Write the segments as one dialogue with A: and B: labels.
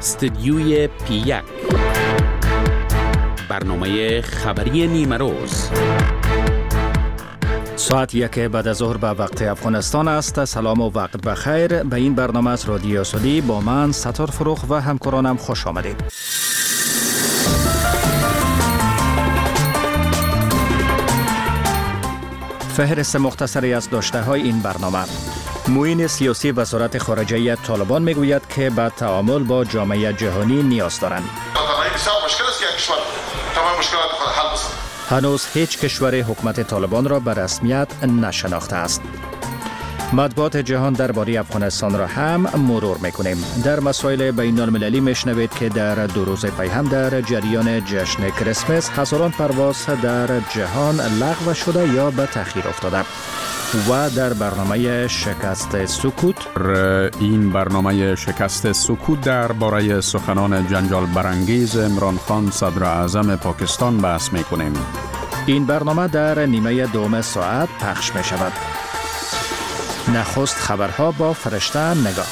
A: استدیوی پی1 برنامه خبری نیمه روز.
B: ساعت 1 بعد از ظهر به وقت افغانستان است. سلام و وقت بخیر. به این برنامه از رادیو سعودی با من ستار فروخ و همکارانم خوش آمدید. فهرست مختصری از داشته‌های این برنامه. معین سیاسی وزارت خارجه طالبان میگوید که به تعامل با جامعه جهانی نیاز دارند. هنوز هیچ کشور حکومت طالبان را به رسمیت نشناخته است. مطبوعات جهان درباره افغانستان را هم مرور میکنیم. در مسائل بین المللی میشنوید که در 2 روز پی هم در جریان جشن کریسمس هزاران پرواز در جهان لغو شده یا به تأخیر افتاده. و در برنامه شکست سکوت،
C: این برنامه شکست سکوت درباره سخنان جنجال برانگیز عمران خان صدر اعظم پاکستان بحث میکنیم.
B: این برنامه در نیمه دوم ساعت پخش می شود. نخست خبرها با فرشته نگاه.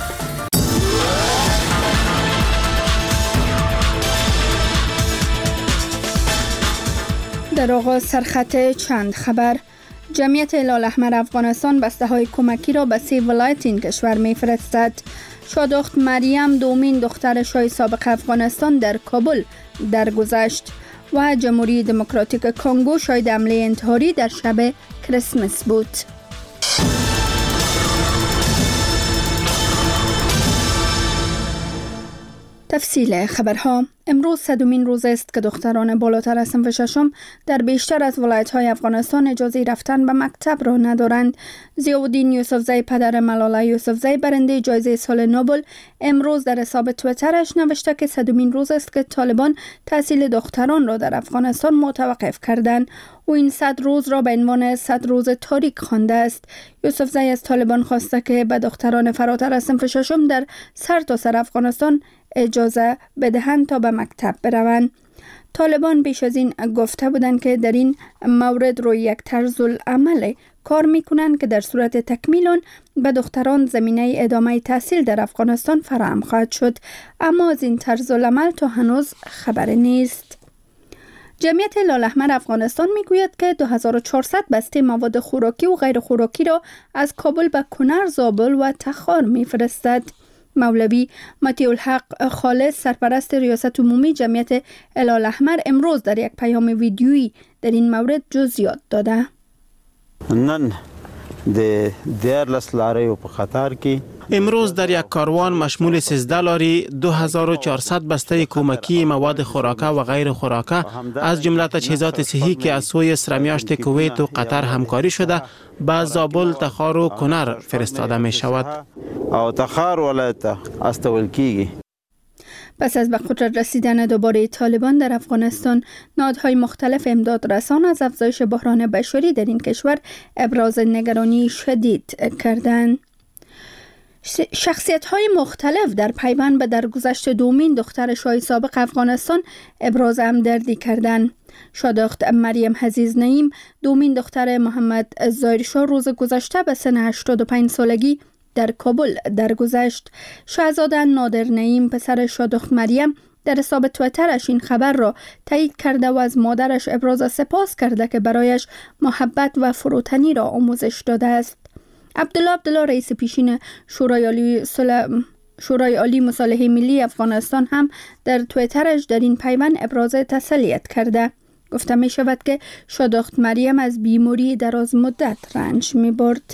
D: در آغاز سرخط چند خبر. جمعیت هلال‌احمر افغانستان بسته‌های کمکی را به 3 ولایت این کشور می‌فرستد. شادخت مریم دومین دختر شاه سابق افغانستان در کابل درگذشت و جمهوری دموکراتیک کنگو شاهد حمله انتحاری در شب کریسمس بود. تفصیل خبرها. امروز 100مین روز است که دختران بالاتر از صنف ششم در بیشتر از ولایت‌های افغانستان اجازه رفتن به مکتب را ندارند. ضیاءالدین یوسفزی پدر ملاله یوسفزی برنده جایزه سال نوبل امروز در حساب توییترش نوشته که 100مین روز است که طالبان تحصیل دختران را در افغانستان متوقف کردند. او این 100 روز را به عنوان 100 روز تاریک خوانده است. یوسفزی از طالبان خواسته که به دختران فراتر از صنف ششم در سرتاسر افغانستان اجازه بدهند تا به مکتب بروند. طالبان بیش از این گفته بودند که در این مورد روی یک طرز العمل کار میکنند که در صورت تکمیل آن به دختران زمینه ادامه تحصیل در افغانستان فراهم خواهد شد، اما از این طرز العمل تا هنوز خبر نیست. جمعیت هلال‌احمر افغانستان میگوید که 2400 بسته مواد خوراکی و غیر خوراکی را از کابل به کنر، زابل و تخار میفرستد. مولوی مطیع الحق خالص سرپرست ریاست عمومی جمعیت هلال‌احمر امروز در یک پیام ویدیویی در این مورد جزئیات داده.
E: نن د 14 لارې په خطر کې
F: امروز در یک کاروان مشمول 13 لاری 2400 بسته کمکی مواد خوراکه و غیر خوراکه از جمله تجهیزات صحی که از سوی سرمیاشت کویت و قطر همکاری شده به زابل، تخار و کنر فرستاده می شود.
E: او تخار ولایت استول کیږي.
D: پس از به قدرت رسیدن دوباره طالبان در افغانستان، نهادهای مختلف امداد رسان از افزایش بحران بشری در این کشور ابراز نگرانی شدید کردند. شخصیت‌های مختلف در پیوند به درگذشت دومین دختر شاه سابق افغانستان ابراز همدردی کردند. شادخت مریم عزیز نعیم دومین دختر محمد ظاهر شاه روز گذشته به سن 85 سالگی در کابل درگذشت. شاهزاده نادر نعیم پسر شادخت مریم در حساب توییترش این خبر را تایید کرده و از مادرش ابراز سپاس کرده که برایش محبت و فروتنی را آموزش داده است. عبدالله رئیس پیشین شورای عالی مصالحه ملی افغانستان هم در توییترش در این پیوند ابراز تسلیت کرده. گفته می شود که شادخت مریم از بیماری دراز مدت رنج می برد.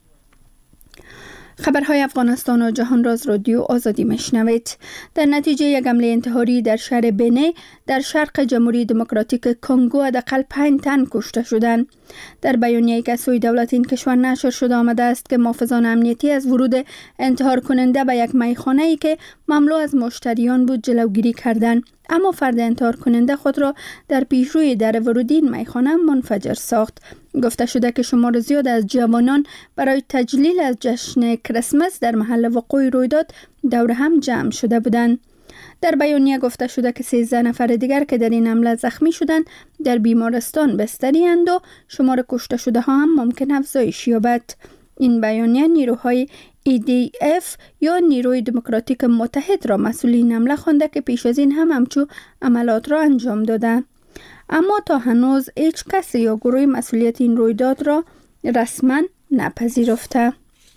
D: خبرهای افغانستان و جهان را از رادیو آزادی میشنوید. در نتیجه یک حمله انتحاری در شهر بنه در شرق جمهوری دموکراتیک کنگو حداقل 5 تن کشته شدند. در بیانیه‌ای که از سوی دولت این کشور نشر شده آمده است که محافظان امنیتی از ورود انتحار کننده به یک میخانه‌ای که مملو از مشتریان بود جلوگیری کردند، اما فرد انتحار کننده خود را در پیشروی در ورودی این میخانه منفجر ساخت. گفته شده که شمار زیاد از جوانان برای تجلیل از جشن کریسمس در محل وقوع رویداد دور هم جمع شده بودند. در بیانیه گفته شده که 13 نفر دیگر که در این حمله زخمی شدند در بیمارستان بستری اند و شمار کشته شده ها هم ممکن افزایش یابد. این بیانیه نیروهای EDF یا نیروی دموکراتیک متحد را مسئول این حمله خوانده که پیش از این هم همچو عملات را انجام داده. اما تا هنوز هیچ کسی یا گروه مسئولیت این رویداد را رسما نپذیرفته.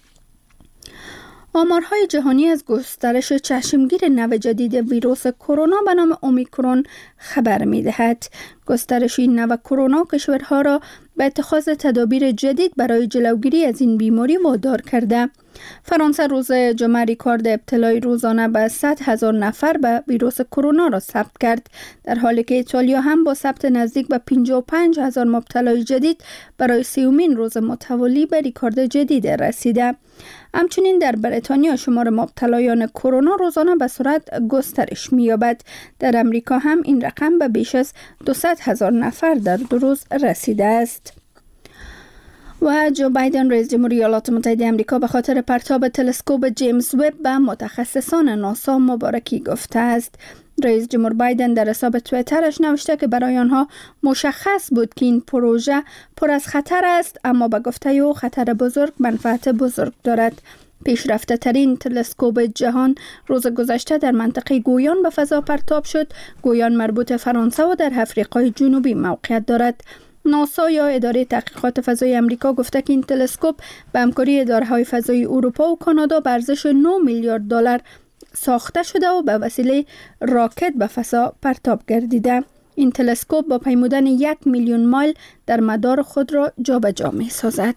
D: آمارهای جهانی از گسترش چشمگیر نوع جدید ویروس کرونا به نام اومیکرون خبر می‌دهد. گسترش این نوع کرونا کشورها را به اتخاذ تدابیر جدید برای جلوگیری از این بیماری وادار کرده. فرانسه روز جمعه ریکارد ابتلای روزانه به 100,000 نفر به ویروس کرونا را ثبت کرد، در حالی که ایتالیا هم با ثبت نزدیک به 55,000 مبتلای جدید برای 30مین روز متوالی به ریکارد جدید رسیده. همچنین در بریتانیا شمار مبتلایان کرونا روزانه به سرعت گسترش می‌یابد. در امریکا هم این رقم به بیش از 200,000 نفر در 2 روز رسیده است. و جو بایدن رئیس جمهوری ایالات متحده آمریکا به خاطر پرتاب تلسکوپ جیمز وب به متخصصان ناسا مبارکی گفته است. رئیس جمهور بایدن در حساب توییترش نوشته که برای آنها مشخص بود که این پروژه پر از خطر است، اما به گفته او خطر بزرگ منفعت بزرگ دارد. پیشرفته ترین تلسکوپ جهان روز گذشته در منطقه گویان به فضا پرتاب شد. گویان مربوط فرانسه و در آفریقای جنوبی موقعیت دارد. ناسا یا اداره تحقیقات فضایی آمریکا گفته که این تلسکوپ به همکاری اداره‌های فضایی اروپا و کانادا به ارزش 9 میلیارد دلار ساخته شده و به وسیله راکت به فضا پرتاب گردیده. این تلسکوپ با پیمودن 1 میلیون مایل در مدار خود را جابجا می‌سازد.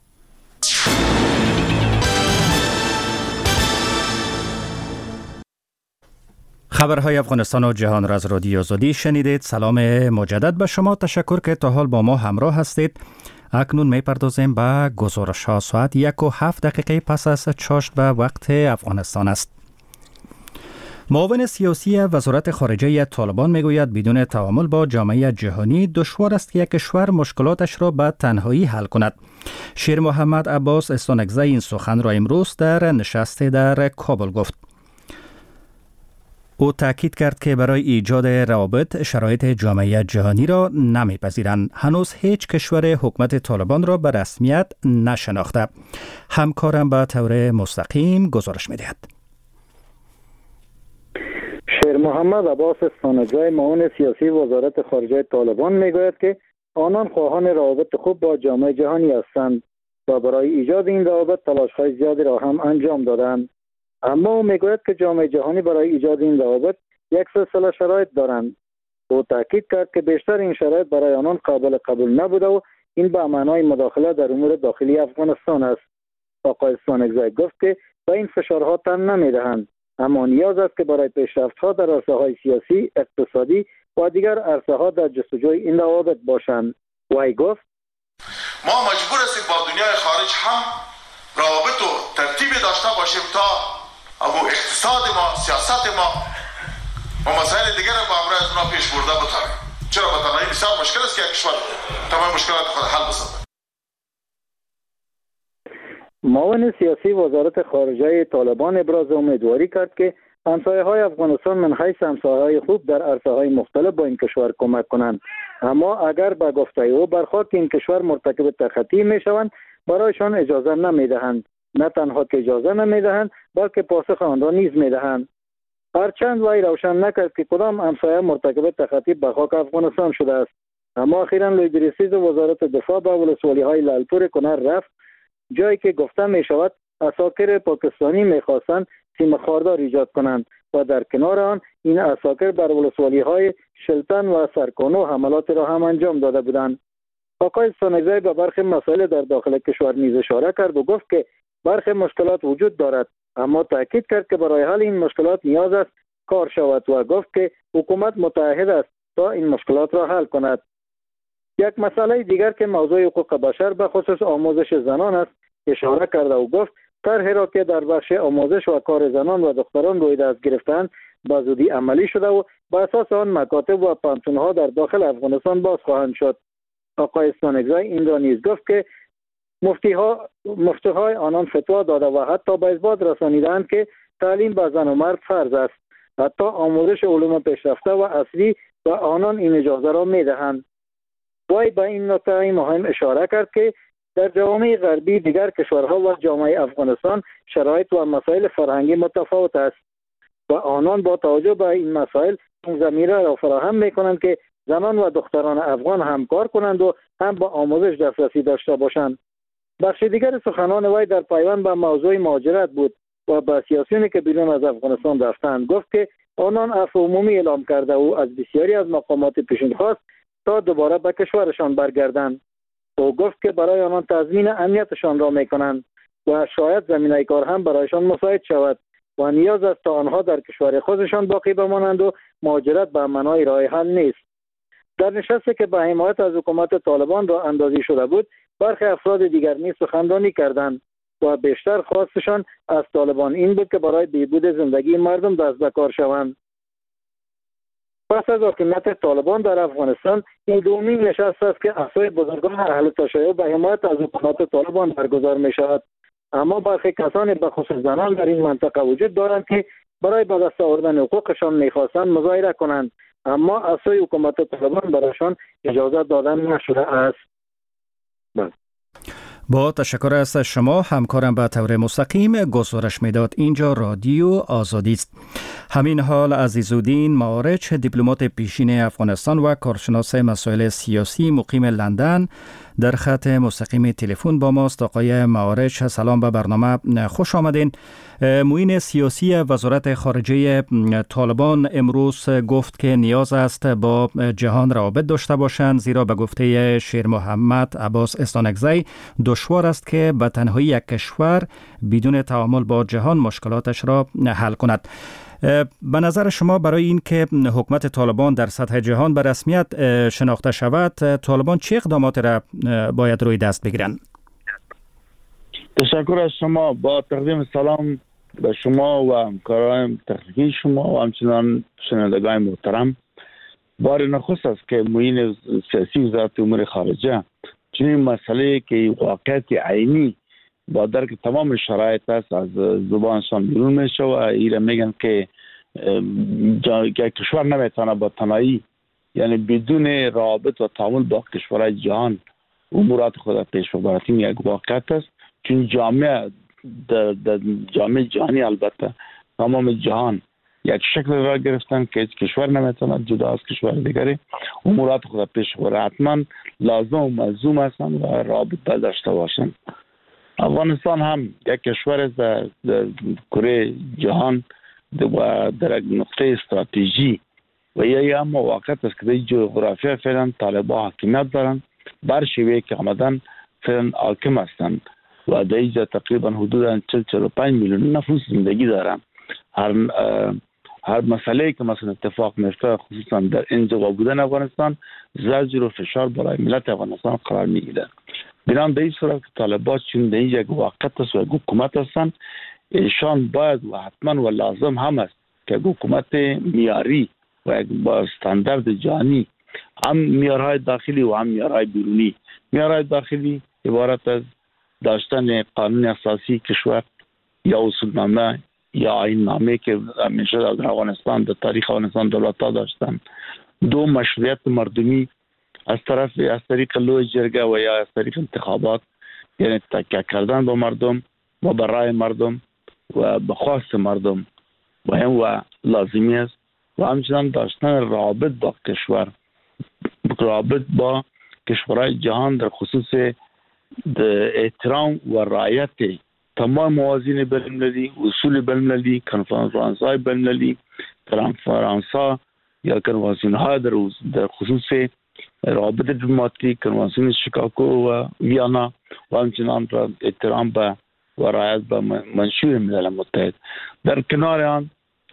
B: خبرهای افغانستان و جهان را از رادیو آزادی شنیدید. سلام مجدد به شما. تشکر که تا حال با ما همراه هستید. اکنون میپردازیم به گزارش ها. ساعت 1:07 پس از چاشت به وقت افغانستان است. معاون سیاسی وزارت خارجه طالبان میگوید بدون تعامل با جامعه جهانی دشوار است که یک کشور مشکلاتش را به تنهایی حل کند. شیر محمد عباس استانکزی این سخن را امروز در نشستی در کابل گفت. او تاکید کرد که برای ایجاد روابط شرایط جامعه جهانی را نمیپذیرند. هنوز هیچ کشور حکومت طالبان را به رسمیت نشناخته. همکارم به طور مستقیم گزارش می‌دهد.
G: شیر محمد عباس استانکزی معاون سیاسی وزارت خارجه طالبان میگوید که آنان خواهان روابط خوب با جامعه جهانی هستند و برای ایجاد این روابط تلاش‌های زیادی را هم انجام دادند. اما او میگوید که جامعه جهانی برای ایجاد این روابط یک سلسله شرایط دارند. او تاکید کرد که بیشتر این شرایط برای آنان قابل قبول نبوده و این به معنای مداخله در امور داخلی افغانستان است. آقای استانکزی گفت که به این فشارها تن نمیدهند، اما نیاز است که برای پیشرفت‌ها در عرصه‌های سیاسی، اقتصادی و دیگر عرصه‌ها در جستجوی این روابط باشند. وی گفت
H: ما مجبور هستیم با دنیای خارج هم روابط و ترتیبی داشته باشیم تا اما اقتصاد ما، سیاست ما و مسائل دیگر با امروز از اونا پیش برده بتوانیم. چرا به تنهایی بسیار مشکل است که یک کشور تمام مشکلات خود حل بسازد.
G: معاون سیاسی وزارت خارجه طالبان ابراز امیدواری کرد که همسایه‌های افغانستان من حیث همسایه‌های خوب در عرصه‌های مختلف با این کشور کمک کنند، اما اگر به گفته او بر خاک این کشور مرتکب تخطی می‌شوند برایشان اجازه نمی‌دهند. نه تنها که اجازه نمی‌دهند بلکه پاسخ آن را نیز می‌دهند. هرچند وی روشن نکرد که کدام همسایه مرتکب تخطی به خاک افغانستان شده است، اما اخیراً لویدریسیز وزارت دفاع به ولسوالی‌های لالپور کنر رفت، جایی که گفته می‌شود عساکر پاکستانی می‌خواستند سیم خاردار ایجاد کنند و در کنار آن این عساکر بر ولسوالی‌های شلتن و سرکانو حملات را هم انجام داده بودند. آقای استانکزی به برخی مسائل در داخل کشور نیز اشاره کرد و گفت که برخی مشکلات وجود دارد، اما تاکید کرد که برای حل این مشکلات نیاز است کار شود و گفت که حکومت متعهد است تا این مشکلات را حل کند. یک مسئله دیگر که موضوع حقوق بشر به خصوص آموزش زنان است اشاره کرد و گفت طرحی را که در بخش آموزش و کار زنان و دختران روی دست گرفتند به زودی عملی شده و بر اساس آن مکاتب و پانتون‌ها در داخل افغانستان باز خواهند شد. آقای استانکزی این را نیز گفت که مفتی‌های آنان فتوا داده و حتی به اثبات رسانیدند که تعلیم به زن و مرد فرض است. حتی آموزش علوم پیشرفته و اصلی و آنان این اجازه را می‌دهند. وی به این نکته مهم اشاره کرد که در جوامع غربی دیگر کشورها و جامعه افغانستان شرایط و مسائل فرهنگی متفاوت است و آنان با توجه به این مسائل این ضمیره را فراهم می‌کنند که زنان و دختران افغان همکار کنند و هم با آموزش دسترسی داشته باشند. بخش دیگر سخنان وی در پیوند به موضوع مهاجرت بود و به سیاسیونی که بیرون از افغانستان رفتند گفت که آنان عفو عمومی اعلام کرده و از بسیاری از مقامات پیشین خواست تا دوباره به کشورشان برگردند. او گفت که برای آنان تضمین امنیتشان را میکنند و شاید زمینه کار هم برایشان مساعد شود و نیاز است تا آنها در کشور خودشان باقی بمانند و مهاجرت به معنای راه حل نیست. در نشستی که به حمایت از حکومت طالبان را اندازی شده بود، برخی افراد دیگر نیز سخنرانی کردند و بیشتر خواستشان از طالبان این بود که برای بهبود زندگی مردم دست به کار شوند. پس از حکومت طالبان در افغانستان این دومین نشست است که اعضای بزرگان اهل تشیع به حمایت از حکومت طالبان برگزار می شود. اما برخی کسانی به خصوص زنان در این منطقه وجود دارند که برای به دست آوردن حقوقشان می‌خواستند مظاهره کنند، اما اعضای حکومت طالبان برایشان اجازه دادن نشده است.
B: با تشکر از شما. همکارم به طور مستقیم گزارش میداد. اینجا رادیو آزادی است. همین حال عزیزالدین معارچ، دیپلمات پیشین افغانستان و کارشناس مسائل سیاسی مقیم لندن، در خط مستقیم تلفن با ماست. آقای معارچ، سلام به برنامه، خوش آمدین. معین سیاسی وزارت خارجه طالبان امروز گفت که نیاز است با جهان روابط داشته باشند، زیرا به گفته شیر محمد عباس استانکزی دشوار است که به تنهایی یک کشور بدون تعامل با جهان مشکلاتش را حل کند. به نظر شما برای این که حکومت طالبان در سطح جهان به رسمیت شناخته شود، طالبان چه اقدامات را باید روی دست بگیرند؟
I: تشکر از شما. با تقدیم سلام به شما و همکاران تحقیقی شما و همچنان شنوندگان محترم. بار نخست است که معین سیاسی وزارت امور خارجه چنین مسئله که واقعیت عینی با درک تمام شرایط است از زبانشان بیرون میشه و ایره میگن که کشور نمیتونه با تنهایی، یعنی بدون رابط و تعامل با کشورهای جهان امورات خود پیش ببرد. این یک واقعیت است، چون جامعه جهانی البته تمام جهان یک شکل را گرفتن که هیچ کشور نمیتونه جدا از کشور دیگری امورات خود پیش ببرد. حتما لازم و ملزوم هستند و رابط داشته باشند. افغانستان هم یک کشور است در کره جهان و در یک نقطه استراتژی و یا هم واقعیت است که در جغرافیا فعلا طالبان حاکمیت دارند، بر شیوه که آمدن فعلا حاکم هستند و در اینجا تقریبا حدود 40-45 میلیون نفوس زندگی دارند. هر مسئله که مثلا اتفاق میفته خصوصا در انزوا بودن افغانستان زجر و فشار برای ملت افغانستان قرار میگیره. بنابراین در این صورت که طالبان چون در اینجا یک واقعیت است و یک حکومت هستند، ایشان باید و حتما و لازم هم است که حکومت میاری و با استاندارد جهانی، هم میارهای داخلی و هم میارهای بیرونی. میارهای داخلی عبارت از داشتن قانون اساسی کشور یا اصولنامه یا آیین‌نامه که همیشه در افغانستان در تاریخ افغانستان دولت‌ها داشتن. دو، مشروعیت مردمی از طریق لوی جرگه و یا از طریق انتخابات، یعنی تکیه کردن با مردم و برای مردم و به خواست مردم و لازمی است و همچنان داشتن رابط با کشور، رابط با کشورهای جهان در خصوص احترام و رعایت تمام موازین بین‌المللی، اصول بین‌المللی، کنفرانس‌های بین‌المللی، کنفرانس‌ها یا کنوانسیون‌ها در خصوص رابط دیپلماتیک، کنوانسیون شیکاگو و ویانا و همچنان احترام به و رعایت به منشور ملل متحد. در کنار آن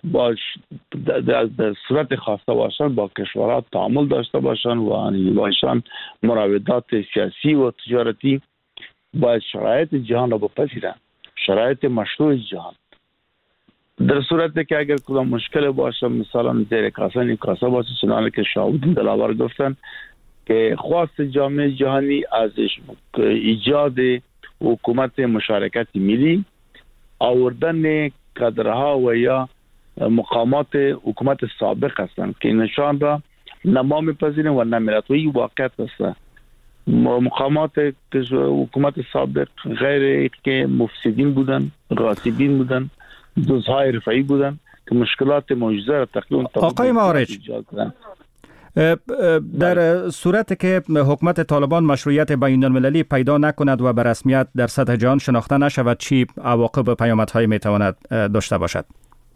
I: در صورت خواسته باشند با کشورها تعامل داشته باشند و باشند مراودات سیاسی و تجارتی، باید شرایط جهان را بپذیرند، شرایط مشروع جهان. در صورتی که اگر کدام مشکل باشه، مثلا زیر کاسه باشه، چنانه که شاهودین دلاور گفتن که خواست جامعه جهانی از ایجاد حکومت مشارکت ملی، آوردن کادرها و یا مقامات حکومت سابق هستند که نشان را نما میپذیرند و نمیرد و این واقعیت است. مقامات حکومت سابق غیر که مفسدین بودن، غاصبین بودن، دزدهای رفعی بودن که مشکلات موجوده را تقریبا
B: آقای معارج، در صورت که حکومت طالبان مشروعیت بین المللی پیدا نکند و به رسمیت در سطح جهان شناخته نشود، چی عواقب و پیامدهای میتواند داشته باشد؟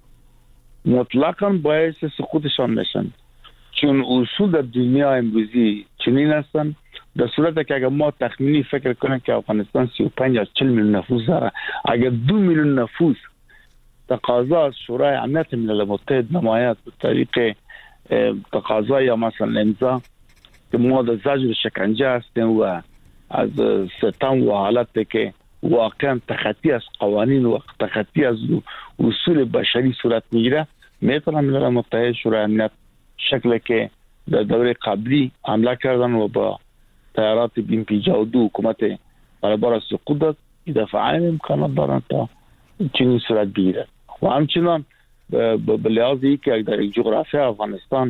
I: مطلقاً باعث سقوطشان میشن، چون اصول در دنیا امروزی چنین هستند. در صورتی که اگر ما تخمینی فکر کنیم که افغانستان 35 یا 40 میلیون نفوس داره، اگر 2 میلیون نفوس تقاضا از شورای امنیت ملل متحد نماید به طریق تقاضا یا مثلا امضا که ما در زجر شکنجه هستیم و از ستم و حالتی که واقعا تخطی از قوانین و تخطی از اصول بشری صورت میگیره، میتونن ملل متحد شورای امنیت شکلی که در دوره قبلی حمله کردن و با تیارات BMP-52 حکومت برابر سقوط داد، این دفعه امکانات دارن تا چنین صورت بگیره. و همچنان به لحاظ ای که در جغرافی افغانستان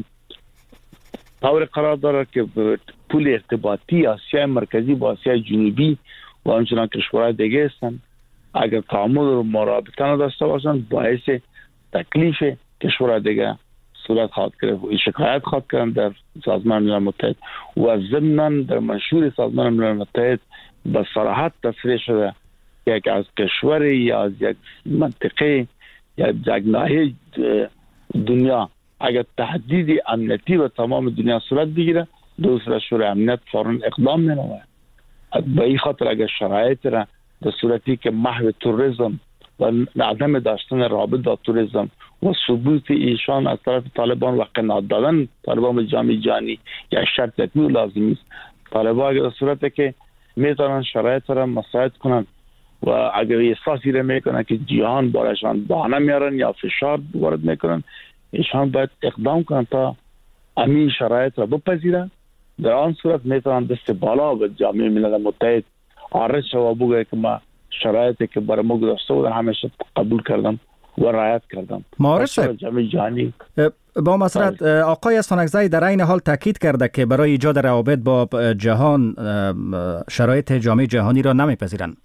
I: طور قرار داره که پول ارتباطی آسیای مرکزی با آسیای جنوبی و همچنان کشورهای دیگه هستن، اگر تعامل و مرابطه نداشته باشن باعث تکلیف کشورهای دیگه صورت خواهد گرفت و شکایت خواهد کردن در سازمان ملل متحد. و ضمناً در منشور سازمان ملل متحد به صراحت تصریح شده که از کشور یا از یک منطقه یا یک ناحیه دنیا اگر تهدید امنیتی و تمام دنیا صورت بگیره، دوسرا شورای امنیت فوراً اقدام می‌نماید. به این خاطر اگر شرایط را در صورتی که محو تروریسم و عدم داشتن رابط با تروریسم و ثبوت ایشان از طرف طالبان و قناعت دادن طالبان به جامعه جهانی یک شرط حتمی لازمی است. طالبان اگر در صورتی که میتونن شرایط را مساعد کنن و اگر احساسی را میکنن که جهان بارشان بهانه میارن یا فشار وارد میکنن، ایشان باید اقدام کنن تا همین شرایط را بپذیرن. در آن صورت میتونن دست بالا به جامعه ملل متحد عرض شو بگه که ما شرایطی که برای ما گذاشته بودن همیشه قبول کردم و رعایت کردم.
B: معارج
I: جامعه جهانی
B: با مسرت آقای استانکزی در این حال تاکید کرده که برای ایجاد روابط با جهان شرایط جامعه جهانی را نمیپذیرند.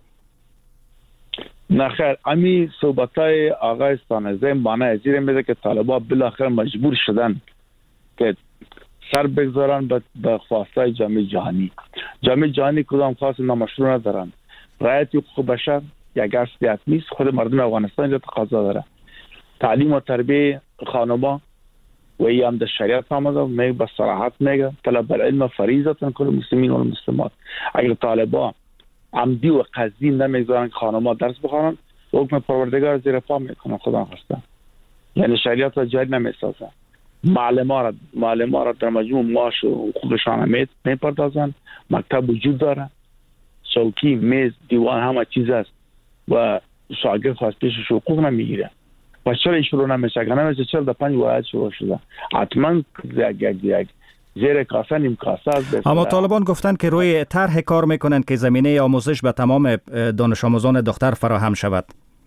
I: نخیر، امی صحبتای آقای استانکزی معنی ازیر میده که طالبان بالاخره مجبور شدن که سر بگذارن به خواستای جامعه جهانی. جامعه جهانی کدام خواست نامشروع ندارن. رعایت حقوق بشر یک اصل حتمی است. خود مردم افغانستان را تقاضا داره. تعلیم و تربیه خانما و ای هم در شریعت آمده میگه به صراحت میگه طلب العلم فریضه کل مسلمین و مسلمات. اگر طالبان عمدی و قصدی نمیگذارن که خانما درس بخوانن، حکم پروردگار زیر پا میکنن خدا خواستن. یعنی شریعت را جاری نمیسازن. معلم را در مجموع معاش و حقوقشان میپردازن. مکتب وجود داره، چوکی، میز، دیوان همه چیز است و شاگرد خواست پیشش حقوق نمیگیره. و چرا این شروع نمیشه؟ اگر نمیشه چرا در 5 ولایت شروع شده؟ حتما یک زیر کاسه نیم کاسه است.
B: اما طالبان گفتن که روی طرح کار میکنن که زمینه آموزش به تمام دانش آموزان دختر فراهم شود.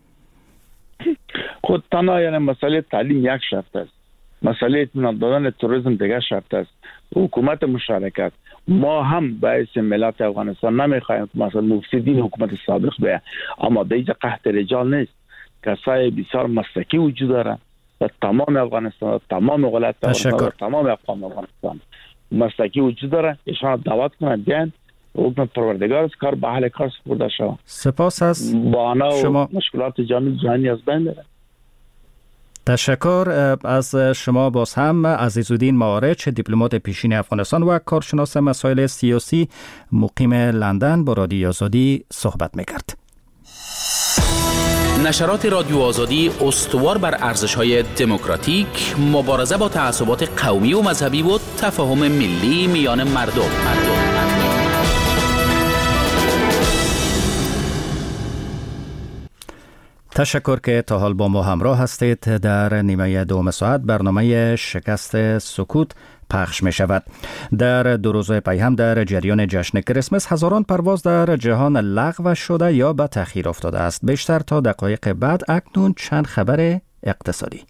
I: خود تنها یعنی مسئله تعلیم یک شرط است، مسئله اطمینان دادن تروریسم دیگر شرط است. حکومت مشارکت ما هم باعث ملت افغانستان نمیخوایم که مثلا مفسدین حکومت سابق به اما دیگه قحط رجال نیست. کسای بسیار مسلکی وجود داره در تمام افغانستان، تمام ولایت افغانستان، تمام اقوام افغانستان مسلکی وجود داره. ایشان دعوت کنند بیان حکم پروردگار است کار به اهل کار سپرده شود.
B: سپاس از
I: شما. مشکلات جامعه جهانی از بین بره.
B: تشکر از شما. باز هم عزیزالدین معارج، دیپلمات پیشین افغانستان و کارشناس مسائل سیاسی مقیم لندن با رادیو آزادی صحبت می‌کرد.
A: نشرات رادیو آزادی استوار بر ارزش‌های دموکراتیک، مبارزه با تعصبات قومی و مذهبی و تفاهم ملی میان مردم.
B: تشکر که تا حال با ما همراه هستید. در نیمه دوم ساعت برنامه شکست سکوت پخش می شود. در 2 روز پی هم در جریان جشن کریسمس هزاران پرواز در جهان لغو شده یا به تأخیر افتاده است. بیشتر تا دقایق بعد. اکنون چند خبر اقتصادی.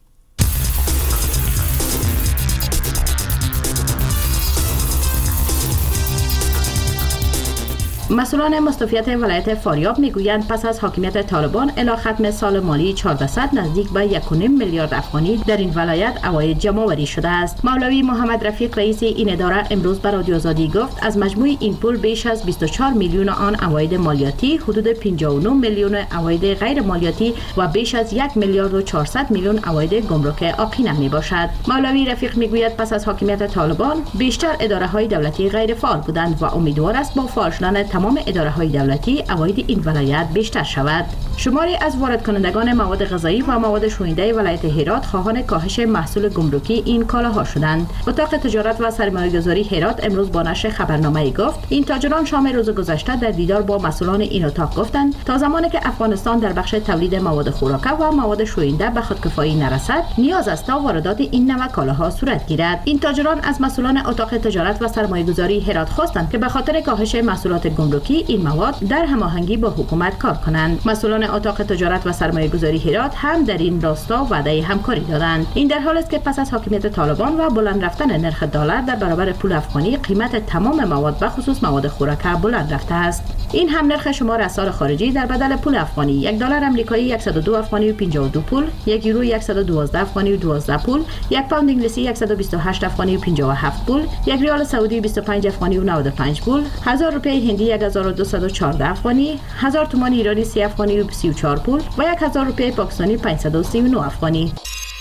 J: مسئولان مستوفیت ولایت فاریاب میگویند پس از حاکمیت طالبان الی ختم سال مالی 1400 نزدیک به 1.5 میلیارد افغانی در این ولایت عواید جمع‌آوری شده است. مولوی محمد رفیق رئیس این اداره امروز به رادیو آزادی گفت از مجموع این پول بیش از 24 میلیون آن عواید مالیاتی، حدود 59 میلیون عواید غیر مالیاتی و بیش از 1 میلیارد و 400 میلیون عواید گمرک عاقینه می باشد. مولوی رفیق میگوید پس از حاکمیت طالبان بیشتر اداره‌های دولتی غیر فعال بودند و امیدوار است با فعال شدن تمام اداره‌های دولتی عواید این ولایت بیشتر شود. شماری از وارد کنندگان مواد غذایی و مواد شوینده ولایت هرات خواهان کاهش محصول گمرکی این کالاها شدند. اتاق تجارت و سرمایه‌گذاری هرات امروز با نشر خبرنامه‌ای گفت این تاجران شام روز گذشته در دیدار با مسئولان این اتاق گفتند تا زمانی که افغانستان در بخش تولید مواد خوراکه و مواد شوینده به خودکفایی نرسد نیاز است تا واردات این نوع کالاها صورت گیرد. این تاجران از مسئولان اتاق تجارت و سرمایه‌گذاری هرات خواستند که به خاطر کاهش محصولات گمرکی این مواد در هماهنگی با حکومت کار کنند. مسئولان اتاق تجارت و سرمایه‌گذاری هرات هم در این راستا وعده همکاری دادند. این در حالی است که پس از حاکمیت طالبان و بلند رفتن نرخ دلار در برابر پول افغانی قیمت تمام مواد به خصوص مواد خوراکه بلند رفته است. این هم نرخ شمار اسعار خارجی در بدل پول افغانی: 1 دلار آمریکایی 102 افغانی و 52 پول، 1 یورو 112 افغانی و 12 پول، 1 پوند انگلیسی 128 افغانی و 57 پول، 1 ریال سعودی 25 افغانی و 95 پول، 1000 روپیه هندی 1214 افغانی، 1000 تومان ایرانی 30 افغانی و 34 پول و 1000 روپیه پاکستانی 539 افغانی.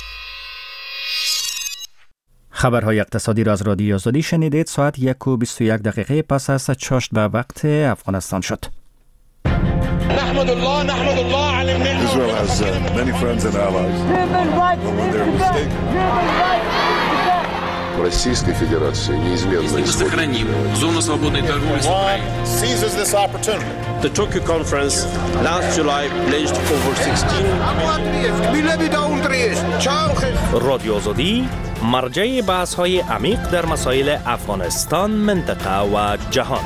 B: خبرهای اقتصادی را از رادیو آزادی شنیدید. ساعت 1:21 پس از چاشت به وقت افغانستان شد.
K: نحمد الله على النعمة. Israel has many friends and allies. When they're mistaken. Российской Федерации неизменно
L: сохраним зону свободной торговли с Украиной.
K: Seizes this opportunity.
M: The Tokyo conference last July pledged over 16
N: رادیو آزادی مرجع بحث‌های عمیق در مسائل افغانستان، منطقه و جهان.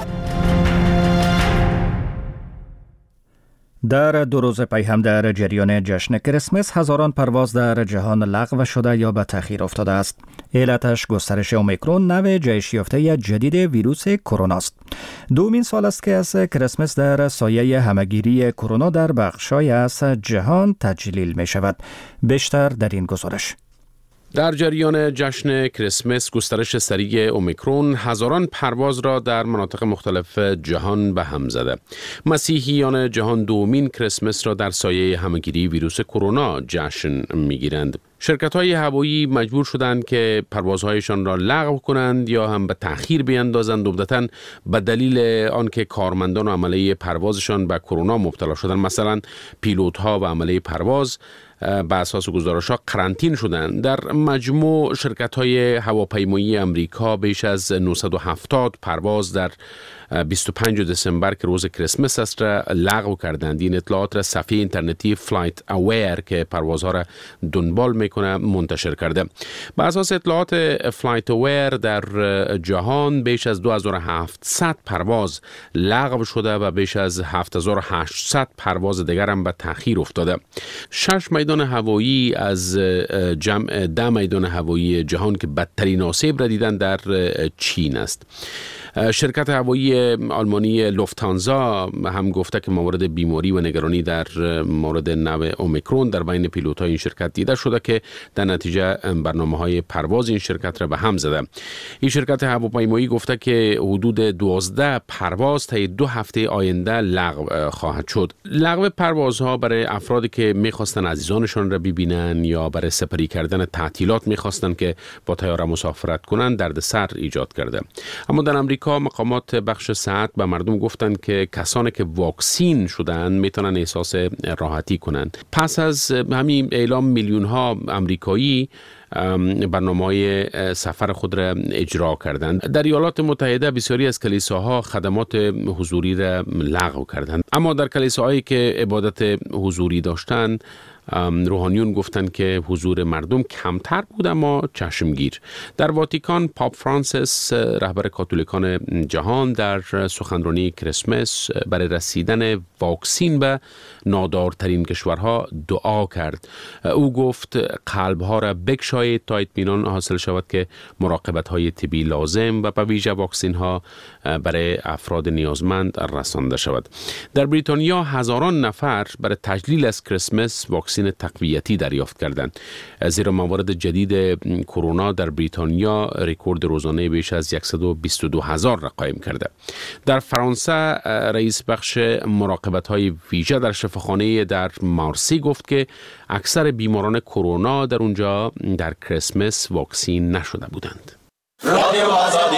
B: در 2 روز پی هم در جریان جشن کریسمس هزاران پرواز در جهان لغو شده یا به تأخیر افتاده است. علتش گسترش اومیکرون، نوع جهش یافته جدید ویروس کرونا است. دومین سال است که از کریسمس در سایه همگیری کرونا در بخش‌های از جهان تجلیل می شود. بیشتر در این گزارش.
C: در جریان جشن کریسمس گسترش سریع اومیکرون هزاران پرواز را در مناطق مختلف جهان به هم زده. مسیحیان جهان دومین کریسمس را در سایه همگیری ویروس کرونا جشن می‌گیرند. شرکت‌های هوایی مجبور شدند که پروازهایشان را لغو کنند یا هم به تأخیر بیندازند، عمدتاً به دلیل آنکه کارمندان و عمله پروازشان به کرونا مبتلا شدند. مثلا پیلوت‌ها و عمله پرواز به اساس گزارش‌ها قرنطین شدند. در مجموع شرکت‌های هواپیمایی امریکا بیش از 970 پرواز در 25 دسامبر که روز کریسمس است را لغو کردند. این اطلاعات را صفحه اینترنتی فلایت اویر که پروازها را دنبال میکنه منتشر کرده. به اساس اطلاعات فلایت اویر در جهان بیش از 2700 پرواز لغو شده و بیش از 7800 پرواز دیگر هم به تأخیر افتاده. 6 میدان هوایی از جمع 10 میدان هوایی جهان که بدترین آسیب را دیدن در چین است. شرکت هوایی آلمانی لوفتانزا هم گفته که موارد بیماری و نگرانی در مورد نوع اومیکرون در بین پیلوت‌های این شرکت دیده شده که در نتیجه برنامه‌های پرواز این شرکت را به هم زده. این شرکت هواپیمایی گفته که حدود 12 پرواز تا 2 هفته آینده لغو خواهد شد. لغو پروازها برای افرادی که می‌خواستن عزیزانشان را ببینن یا برای سپری کردن تعطیلات می‌خواستن که با طیاره مسافرت کنند دردسر ایجاد کرده. اما در امریکا مقامات بخش صحت به مردم گفتند که کسانی که واکسین شدند میتونن احساس راحتی کنند. پس از همین اعلام میلیون ها امریکایی برنامه‌های سفر خود را اجرا کردند. در ایالات متحده بسیاری از کلیساها خدمات حضوری را لغو کردند. اما در کلیساهایی که عبادت حضوری داشتند روحانیون گفتند که حضور مردم کمتر بود اما چشمگیر. در واتیکان پاپ فرانسیس رهبر کاتولیکان جهان در سخنرانی کریسمس برای رسیدن واکسین به نادارترین کشورها دعا کرد. او گفت قلبها را بگشایید راه‌های تا اطمینان حاصل شود که مراقبت‌های طبی لازم و به ویژه واکسین‌ها برای افراد نیازمند رسانده شود. در بریتانیا هزاران نفر برای تجلیل از کریسمس واکسن تقویتی دریافت کردند، زیرا موارد جدید کرونا در بریتانیا رکورد روزانه بیش از 122,000 را قائم کرده. در فرانسه رئیس بخش مراقبت‌های ویژه در شفاخانه در مارسی گفت که اکثر بیماران کرونا در اونجا در کریسمس واکسین نشده بودند.
O: رادیو آزادی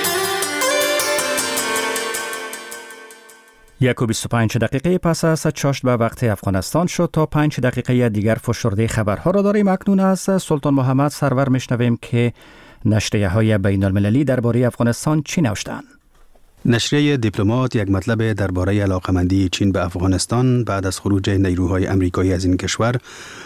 B: 1:25 دقیقه پس از چاشت به وقت افغانستان شد. تا 5 دقیقه دیگر فشرده خبرها را داریم. اکنون از سلطان محمد سرور میشنویم که نشریه‌های بین المللی درباره افغانستان چی نوشتند.
P: نشریه دیپلمات یک مطلب درباره علاقمندی چین به افغانستان بعد از خروج نیروهای امریکایی از این کشور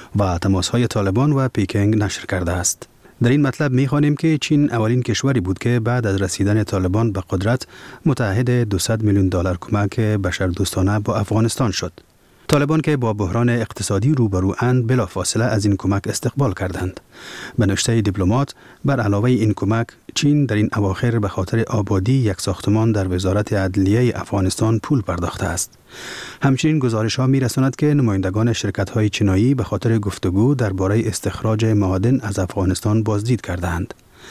P: و تماس‌های طالبان و پکینگ نشر کرده است. در این مطلب می‌خوانیم که چین اولین کشوری بود که بعد از رسیدن طالبان به قدرت متعهد 200 میلیون دلار کمک بشردوستانه با افغانستان شد. طالبان که با بحران اقتصادی روبرواند بلافاصله از این کمک استقبال کردند. به نوشته دیپلمات، بر علاوه این کمک، چین در این اواخر به خاطر آبادی یک ساختمان در وزارت عدلیه افغانستان پول پرداخته است. همچنین گزارش‌ها می‌رساند که نمایندگان شرکت‌های چینایی به خاطر گفتگو درباره استخراج معادن از افغانستان بازدید کردند.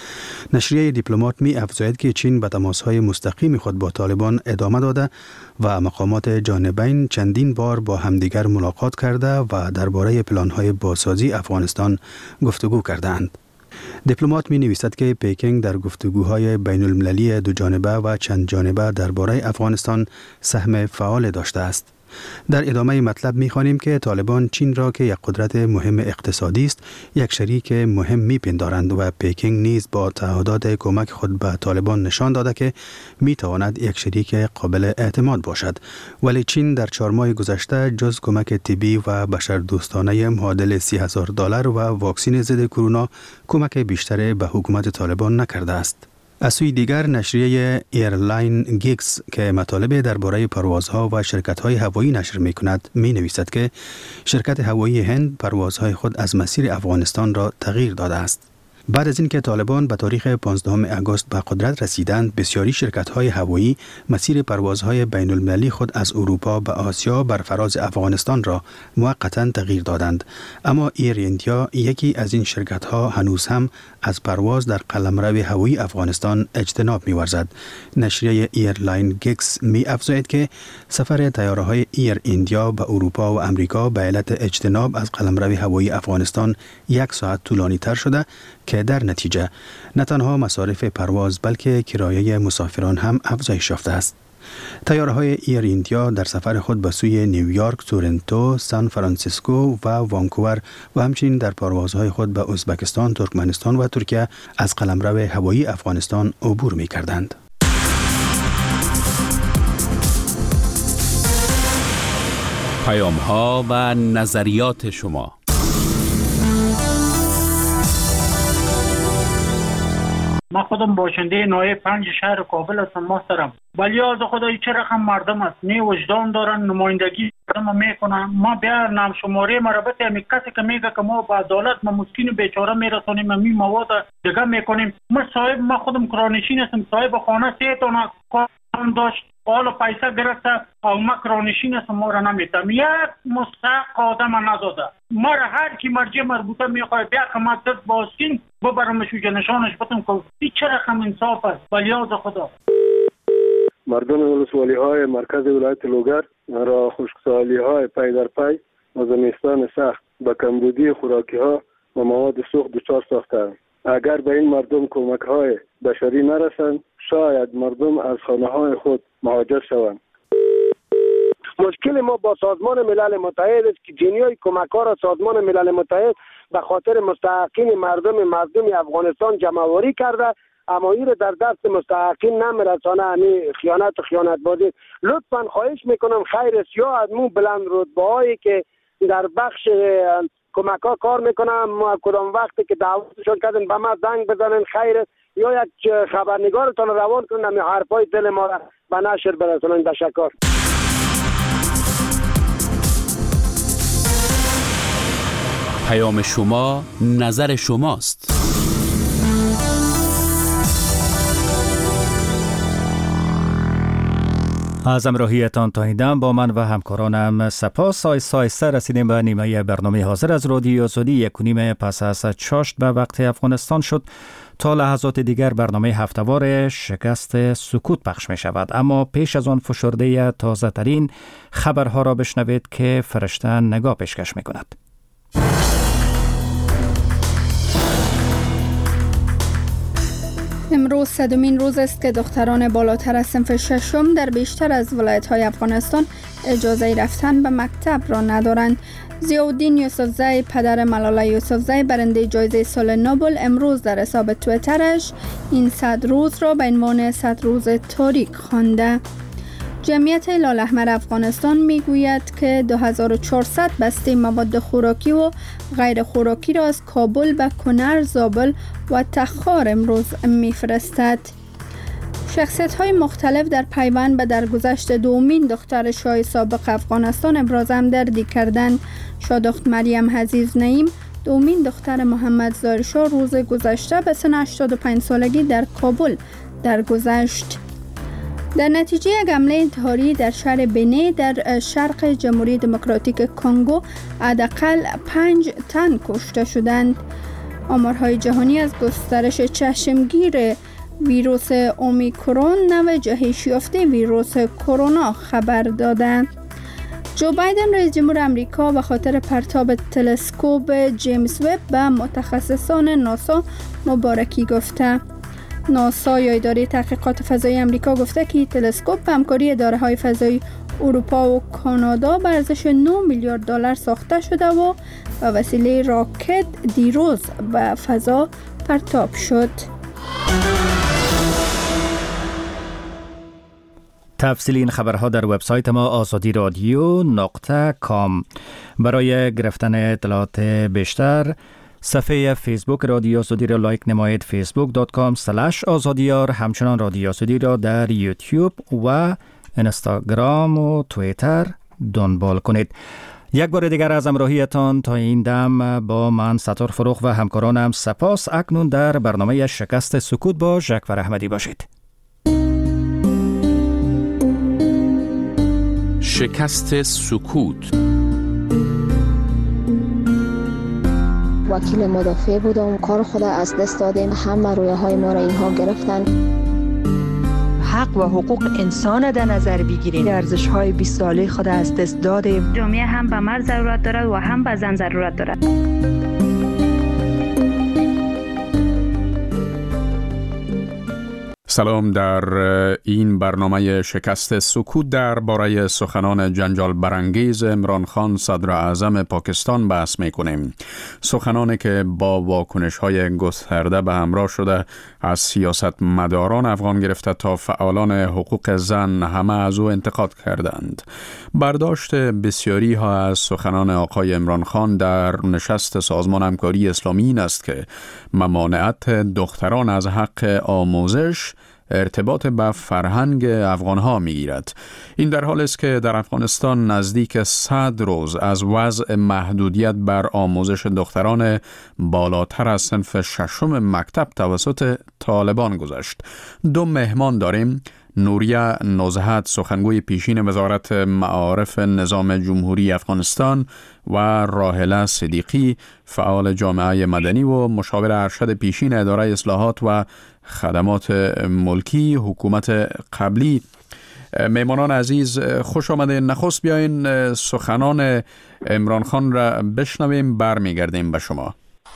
P: نشریه دیپلمات می افزاید که چین به تماس‌های مستقیم خود با طالبان ادامه داده و مقامات جانبین چندین بار با همدیگر ملاقات کرده و درباره پلان‌های بازسازی افغانستان گفتگو کردند. دیپلمات می نویسد که پکینگ در گفتگوهای بین المللی دو جانبه و چند جانبه درباره افغانستان سهم فعال داشته است. در ادامه مطلب می‌خوانیم که طالبان چین را که یک قدرت مهم اقتصادی است یک شریک مهم می‌پندارند و پکینگ نیز با تعهدات کمک خود به طالبان نشان داده که می‌تواند یک شریک قابل اعتماد باشد، ولی چین در 4 ماه گذشته جز کمک طبی و بشردوستانه معادل 30,000 دلار و واکسن ضد کرونا کمک بیشتری به حکومت طالبان نکرده است. از سوی دیگر نشریه ایرلاین گیکس که مطالب درباره پروازها و شرکت‌های هوایی نشر می‌کند می‌نویسد که شرکت هوایی هند پروازهای خود از مسیر افغانستان را تغییر داده است. بعد از اینکه طالبان به تاریخ 15 آگوست به قدرت رسیدند، بسیاری شرکت‌های هوایی مسیر پروازهای بین المللی خود از اروپا به آسیا بر فراز افغانستان را موقتاً تغییر دادند. اما ایر ایندیا، یکی از این شرکت‌ها، هنوز هم از پرواز در قلمرو هوایی افغانستان اجتناب می‌ورزد. نشریه ایرلاین گیکس می‌افزاید که سفر طیاره‌های ایر ایندیا به اروپا و امریکا به علت اجتناب از قلمرو هوایی افغانستان 1 ساعت طولانی‌تر شده که در نتیجه نه تنها مصارف پرواز بلکه کرایه مسافران هم افزایش یافته است. طیاره‌های ایر ایندیا در سفر خود به سوی نیویورک، تورنتو، سان فرانسیسکو و وانکوور و همچنین در پروازهای خود به ازبکستان، ترکمنستان و ترکیه از قلمرو هوایی افغانستان عبور می‌کردند.
A: پیام‌ها و نظریات شما.
Q: من خودم باشنده نایه 5 شهر کابل هستم محترم، ولی از خدای چه رقم مردم است، نه وجدان دارن، نمایندگی مردم میکنن. ما بیا نام شماره مربوط همین کسی که میگه که ما با عدالت ما مسکین بیچاره میرسونیم، می مواد دیگه میکنیم. ما خودم کرانشین هستم، صاحب خانه 3 تا کارم داشت، حالا پیسه گرفته او ما کرانشین هستم، ما را نمیتم یک مستحق آدم نداده. ما را هر کی مرجع مربوطه میخواه بیا که ما دست بازکیم ببرمش و جنشانش بتم که این چه رقم انصاف است. ولی از خدا
R: مردم ولسوالی های مرکز ولایت لوگر را خشکسالی های پی در پی و زمستان سخت با کمبودی خوراکی ها و مواد سوخت دچار ساختند. اگر به این مردم کمک های بشری نرسند، شاید مردم از خانه های خود مهاجر شوند.
S: مشکل ما با سازمان ملل متحد است که جنیای کمک ها را سازمان ملل متحد به خاطر مستحقین مردم افغانستان جمع‌آوری کرده، اما این در دست مستحقین نمیرسانه. خیانت بازی. لطفا خواهش میکنم خیر است یا از مو بلند رتبه‌هایی که در بخش کمک ها کار میکنم کدام وقتی که دعوتشون کردن به ما زنگ بزنن خیر است، یا یک خبرنگارتان روان کنن می حرفای دل ما را به نشر برسونن. تشکر.
A: پیام شما نظر شماست.
B: از امروحیتان تا این دم با من و همکارانم سپاس. آیسته رسیدیم به نیمه برنامه حاضر از رادیو آزادی. 1:30 پس از چاشت به وقت افغانستان شد. تا لحظات دیگر برنامه هفته‌وار شکست سکوت پخش می شود، اما پیش از آن فشرده تازه ترین خبرها را بشنوید که فرشته نگاه پیشکش می کند.
D: امروز 100مین روز است که دختران بالاتر از صنف ششم در بیشتر از ولایت‌های افغانستان اجازه رفتن به مکتب را ندارند. ضیاءالدین یوسفزی، پدر ملاله یوسفزی، برنده جایزه سال نوبل، امروز در حساب توییترش این 100 روز را به عنوان 100 روز تاریک خوانده. جمعیت هلال احمر افغانستان میگوید که 2400 بسته مواد خوراکی و غیر خوراکی را از کابل به کنر، زابل و تخار امروز میفرستد. شخصیت‌های مختلف در پیوند به درگذشت دومین دختر شاه سابق افغانستان ابراز همدردی کردند. شادخت مریم عزیز نعیم، دومین دختر محمد ظاهر شاه، روز گذشته به سن 85 سالگی در کابل درگذشت. در نتیجه یک حمله انتحاری در شهر بنی در شرق جمهوری دموکراتیک کنگو حداقل 5 تن کشته شدند. آمارهای جهانی از گسترش چشمگیر ویروس اومیکرون، نوع جهش یافته ویروس کرونا، خبر دادند. جو بایدن رئیس جمهور آمریکا به خاطر پرتاب تلسکوپ جیمز وب به متخصصان ناسا مبارکی گفته. ناسا یا اداره تحقیقات فضایی آمریکا گفته که تلسکوپ به همکاری اداره‌های فضایی اروپا و کانادا به ارزش 9 میلیارد دلار ساخته شده و به وسیله راکت دیروز به فضا پرتاب شد.
B: تفصیل این خبرها در وبسایت ما azadiradyo.com. برای گرفتن اطلاعات بیشتر صفحه فیسبوک رادیو آزادی را لایک نمایید، facebook.com/azadiyar. همچنان رادیو آزادی را در یوتیوب و اینستاگرام و توییتر دنبال کنید. یک بار دیگر از همراهیتان تا این دم با من ستار فروغ و همکارانم سپاس. اکنون در برنامه شکست سکوت با ژکور احمدی باشید.
A: شکست سکوت.
T: وکیل مدافع بودم، کار خود از دست دادیم، همه رویاهای ما را اینها گرفتن.
U: حق و حقوق انسان در نظر بگیریم، ارزش‌های 20 ساله خود از دست دادیم.
V: جامعه هم به مرد ضرورت دارد و هم به زن ضرورت دارد.
C: سلام. در این برنامه شکست سکوت درباره سخنان جنجال برانگیز عمران خان صدر اعظم پاکستان بحث می‌کنیم. سخنانی که با واکنش‌های گسترده به همراه شده از سیاستمداران افغان گرفته تا فعالان حقوق زن همه از او انتقاد کردند. برداشت بسیاری ها از سخنان آقای عمران خان در نشست سازمان همکاری اسلامی این است که ممانعت دختران از حق آموزش ارتباط به فرهنگ افغانها میگیرد. این در حالی است که در افغانستان نزدیک 100 روز از وضع محدودیت بر آموزش دختران بالاتر از صنف ششم مکتب توسط طالبان گذشت. 2 مهمان داریم. نوریه نزهت، سخنگوی پیشین وزارت معارف نظام جمهوری افغانستان، و راحله صدیقی، فعال جامعه مدنی و مشاور ارشد پیشین اداره اصلاحات و خدمات ملکی حکومت قبلی. مهمانان عزیز خوش آمده. نخست بیاین سخنان عمران خان را بشنویم، برمیگردیم به شما.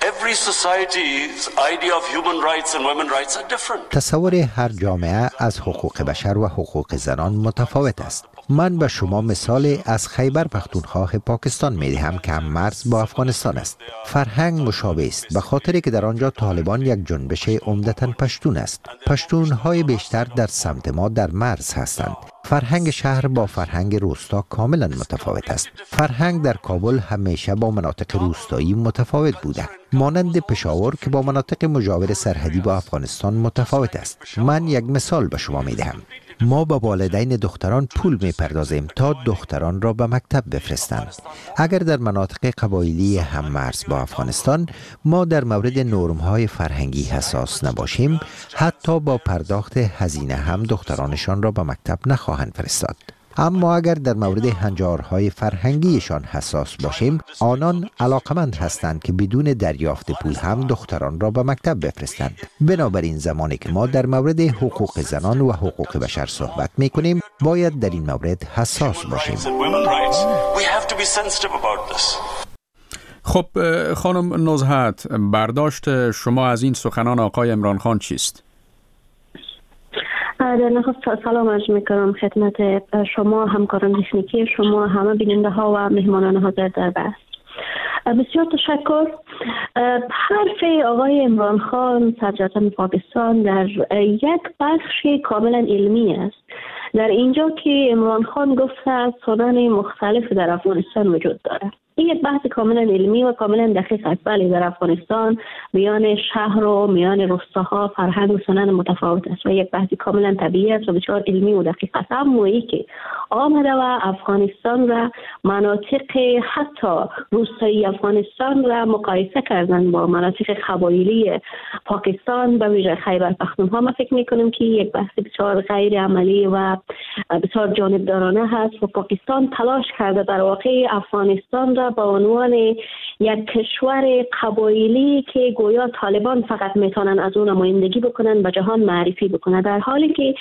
W: تصور هر جامعه از حقوق بشر و حقوق زنان متفاوت است. من به شما مثال از خیبر پختونخوا پاکستان می دهم که هم مرز با افغانستان است. فرهنگ مشابه است، به خاطری که در آنجا طالبان یک جنبش عمدتاً پشتون است. پشتون‌های بیشتر در سمت ما در مرز هستند. فرهنگ شهر با فرهنگ روستا کاملا متفاوت است. فرهنگ در کابل همیشه با مناطق روستایی متفاوت بوده، مانند پشاور که با مناطق مجاور سرحدی با افغانستان متفاوت است. من یک مثال به شما می دهم. ما با والدین دختران پول می‌پردازیم تا دختران را به مکتب بفرستند. اگر در مناطق قبایلی هم‌مرز با افغانستان ما در مورد نرم‌های فرهنگی حساس نباشیم، حتی با پرداخت هزینه هم دخترانشان را به مکتب نخواهند فرستاد. اما اگر در مورد هنجارهای فرهنگیشان حساس باشیم، آنان علاقمند هستند که بدون دریافت پول هم دختران را به مکتب بفرستند. بنابراین زمانی که ما در مورد حقوق زنان و حقوق بشر صحبت می کنیم، باید در این مورد حساس باشیم.
E: خب خانم نزهت، برداشت شما از این سخنان آقای عمران خان چیست؟
F: در نخست سلام عرض میکنم خدمت شما، همکاران تکنیکی شما، همه بیننده ها و مهمانان حاضر در بحث. بسیار تشکر. حرف آقای عمران خان صدر اعظم پاکستان در یک بخش کاملا علمی است. در اینجا که عمران خان گفته سنن مختلف در افغانستان وجود داره. این یک بحث کاملا علمی و کاملا دقیق است. بله، در افغانستان میان شهر و میان روستاها فرهنگ و سنن متفاوت است و یک بحث کاملا طبیعی است و بسیار علمی و دقیق است. اما ای که آمده و افغانستان را مناطق حتی روستایی افغانستان را مقایسه کردن با مناطق قبایلی پاکستان به ویژه خیبر پختونخوا، ما فکر میکنیم که یک بحث بسیار غیر عملی و بسیار جانبدارانه هست و پاکستان تلاش کرده در واقع افغانستان را به عنوان یک کشور قبایلی که گویا طالبان فقط میتونن از اون نمایندگی بکنن به جهان معرفی بکنه، در حالی که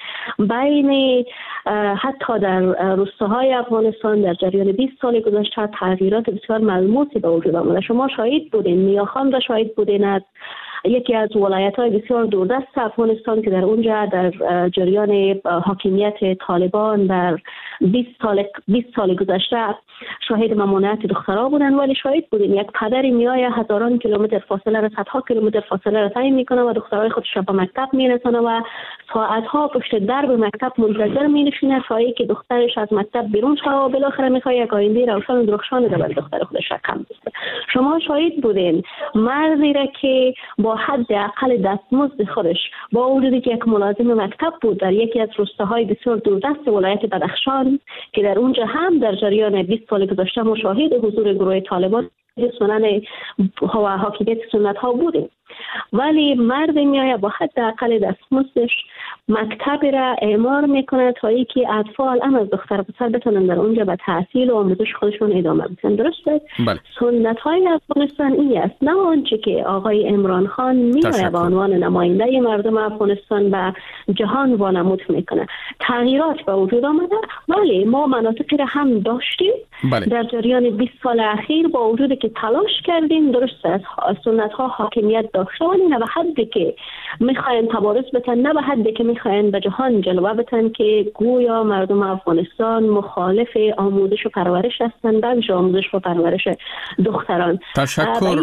F: بین حتی در روستاهای افغانستان در جریان 20 سال گذشته تغییرات بسیار ملموسی به وجود آمده. شما شاهد بودین، میاخان را شاهد بودین، از یکی از ولایت‌های بسیار دوردست افغانستان که در اونجا در جریان حاکمیت طالبان در 20 سال گذشته شاهد ممنوعیت دخترها بودن، ولی شاهد بودیم یک پدری میآید هزاران کیلومتر فاصله را، صدها کیلومتر فاصله را طی میکنه و دخترای خودش را به مکتب میرسونه و ساعتها پشت درب مکتب منتظر مینشینه تا اینکه دخترش از مکتب بیرون شود و بالاخره میخواد یک آینده روشن و درخشان برای دختر خودش رقم بزنه. شما شاهد بودین مردی را که با حد اقل دستمزد خودش با وجودی که یک ملازم مکتب بود در یکی از روستاهای بسیار دوردست ولایت بدخشان که در اونجا هم در جریان 20 سال گذشته مشاهد حضور گروه طالبان سنن و حاکمیت سنت ها بودیم، ولی مرد میآید با حد اقل دستمزدش مکتب را اعمار میکنه تا اینکه اطفال هم از دختر پسر بتونن در اونجا به تحصیل و آموزش خودشون ادامه بدن. درسته؟
E: بله.
F: سنت های افغانستان این است، نه آنچه که آقای عمران خان میآید به عنوان نماینده مردم افغانستان به جهان وانمود میکنه. تغییرات به وجود آمده، ولی ما مناطقی را هم داشتیم.
E: بله.
F: در جریان 20 سال اخیر با وجودی که تلاش کردیم، درست است، سنت ها حاکمیت داشته، ولی نه به حدی که میخواین تبارز بتن، نه به حدی که میخواین به جهان جلوه بتن که گویا مردم افغانستان مخالف آموزش و پرورش هستند، بخش آموزش و پرورش دختران.
E: تشکر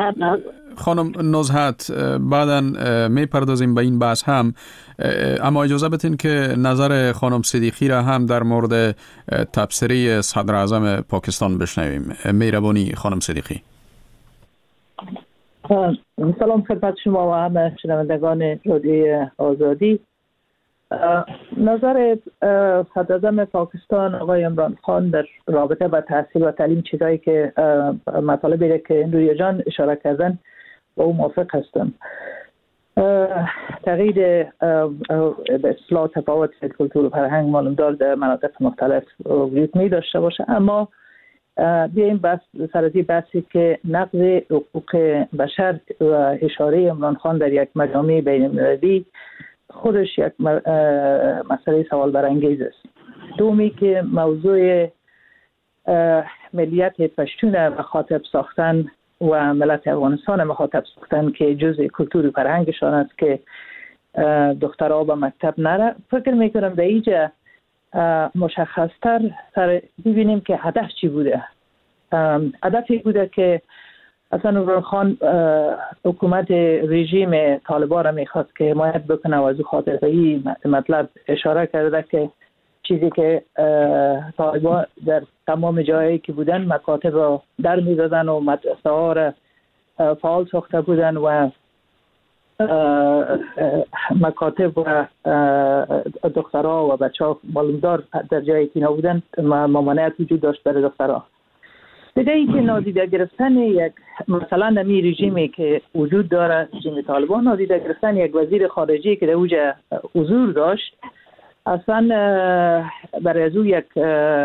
E: خانم نزهت، بعداً میپردازیم به این بحث هم، اما اجازه بدین که نظر خانم صدیقی را هم در مورد تبصره صدر اعظم پاکستان بشنویم. مهربانی خانم صدیقی.
H: سلام خدمت شما و همه شنوندگان رادیو آزادی. نظر صدر اعظم پاکستان آقای عمران خان در رابطه با تحصیل و تعلیم، چیزایی که مطالبی که روی جان اشاره کردن با اون موافق هستم. تغییر به اصطلاح تفاوت کلتور و فرهنگ معلومدار در مناطق مختلف وجود می داشته باشه، اما بیایم سر از این بحثی که نقض حقوق بشر و اشاره عمران خان در یک مجامع بین المللی خودش یک مسئله سوال برانگیز است. دومی که موضوع ملیت پشتون مخاطب ساختن و ملت افغانستان مخاطب ساختن که جزء کلتور و فرهنگشان است که دخترها به مکتب نره، فکر میکنم در اینجا مشخصتر ببینیم که هدف چی بوده. هدفی بوده که اصلا عمران خان حکومت رژیم طالبان را میخواست که حمایت بکنه و از خاطر به این مطلب اشاره کرده که چیزی که طالبان در تمام جایی که بودن مکاتب را در میدادن و مدرسه ها را فعال ساخته بودن و مکاتب و دخترها و بچه ها معلومدار در جایی که نبودن ممانعت وجود داشت برای دخترها. دیگه ای که نادیده گرفتن یک مثلا نمی رژیمی که وجود داره، رژیم طالبان، نادیده گرفتن یک وزیر خارجی که در اوجه حضور داشت، اصلا برای از او یک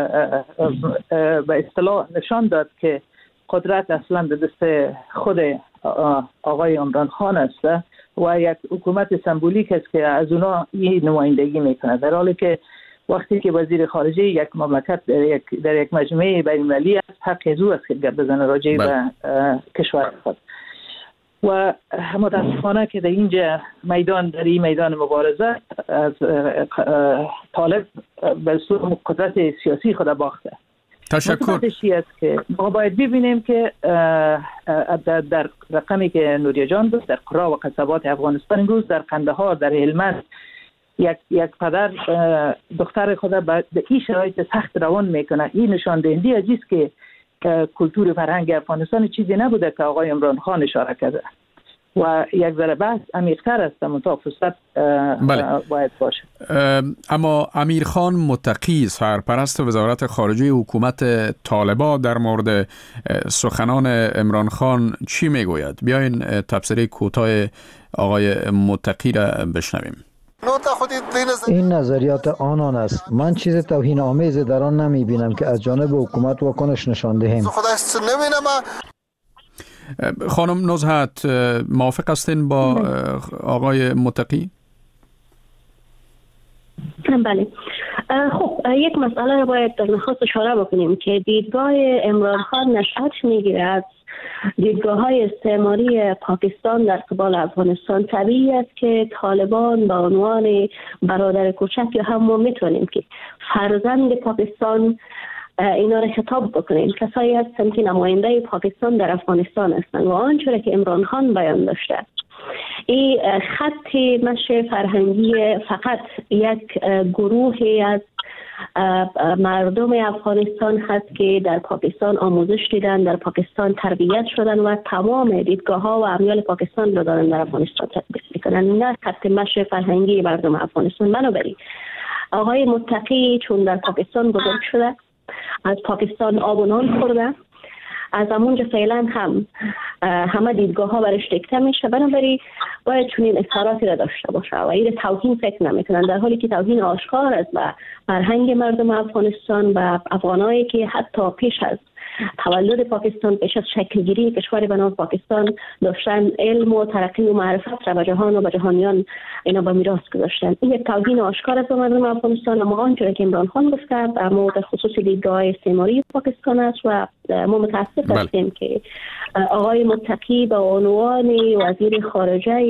H: به اصطلاح نشان داد که قدرت اصلا به دست خود آقای عمران خان است و یک حکومت سمبولیک است که از اونا این نمایندگی میکنه، در حالی که وقتی که وزیر خارجه یک مملکت در یک مجمع بین‌المللی است، حق از او است که گپ بزنه راجع به کشور خود. و متاسفانه که در اینجا در این میدان مبارزه از طالب به صورت قدرت سیاسی خود باخته.
E: تشکر.
H: است که ما باید ببینیم که در رقمی که نوریا جان بود، در قرا و قصبات افغانستان امروز در قندهار، در هلمند، یک پدر دختر خود به این شرایط سخت روان میکنه. این نشان دهنده است که کلتور فرهنگ افغانستان چیزی نبوده که آقای عمران خان اشاره کرده و یک ذره بحث عمیق‌تر است، منتها فرصت باید باشه.
E: اما امیر خان متقی، سرپرست وزارت خارجه حکومت طالبان، در مورد سخنان عمران خان چی میگوید؟ بیاین تبصره کوتاه آقای متقی را بشنویم.
G: این نظریات آنان است. من چیز توهین آمیز در آن نمی بینم که از جانب حکومت واکنش نشان دهیم.
E: خانم نزهت، موافق هستین با آقای متقی؟
F: بله. خب یک مسئله رو باید در نخست اشاره بکنیم که دیدگاه عمران خان نشأت میگیره از دیدگاه‌های استعماری پاکستان در قبال افغانستان. طبیعی است که طالبان به عنوان برادر کوچک یا هم ما میتونیم که فرزند پاکستان اینا را خطاب بکنیم، کسایی هستند که نماینده پاکستان در افغانستان هستند و آنچه که عمران خان بیان داشته این خط مشی فرهنگی فقط یک گروهی از مردم افغانستان هست که در پاکستان آموزش دیدن، در پاکستان تربیت شدن و تمام دیدگاه ها و امیال پاکستان رو دارن در افغانستان تطبیق میکنن، نه خط مشی فرهنگی مردم افغانستان. بنابراین آقای متقی چون در پاکستان بزرگ شده، از پاکستان آب و نان خورده، از همونجا فعلا هم همه دیدگاه ها برش دکته میشه، بنابراین باید چنین اظهاراتی را داشته باشه و این توهین فکر نمیکنن، در حالی که توهین آشکار است و فرهنگ مردم افغانستان و افغانایی که حتی پیش از تولد پاکستان، پیش از شکلگیری کشور به نام پاکستان داشتن علم و ترقی و معرفت را به جهان و به جهانیان اینا به میراث گذاشتن. این یک توهین آشکار است به مردم افغانستان. اما آنچه که عمران خان گفت در مورد خصوص دیدگاه استعماری پاکستان است و ما متاسف هستیم که آقای متقی به عنوان وزیر خارجه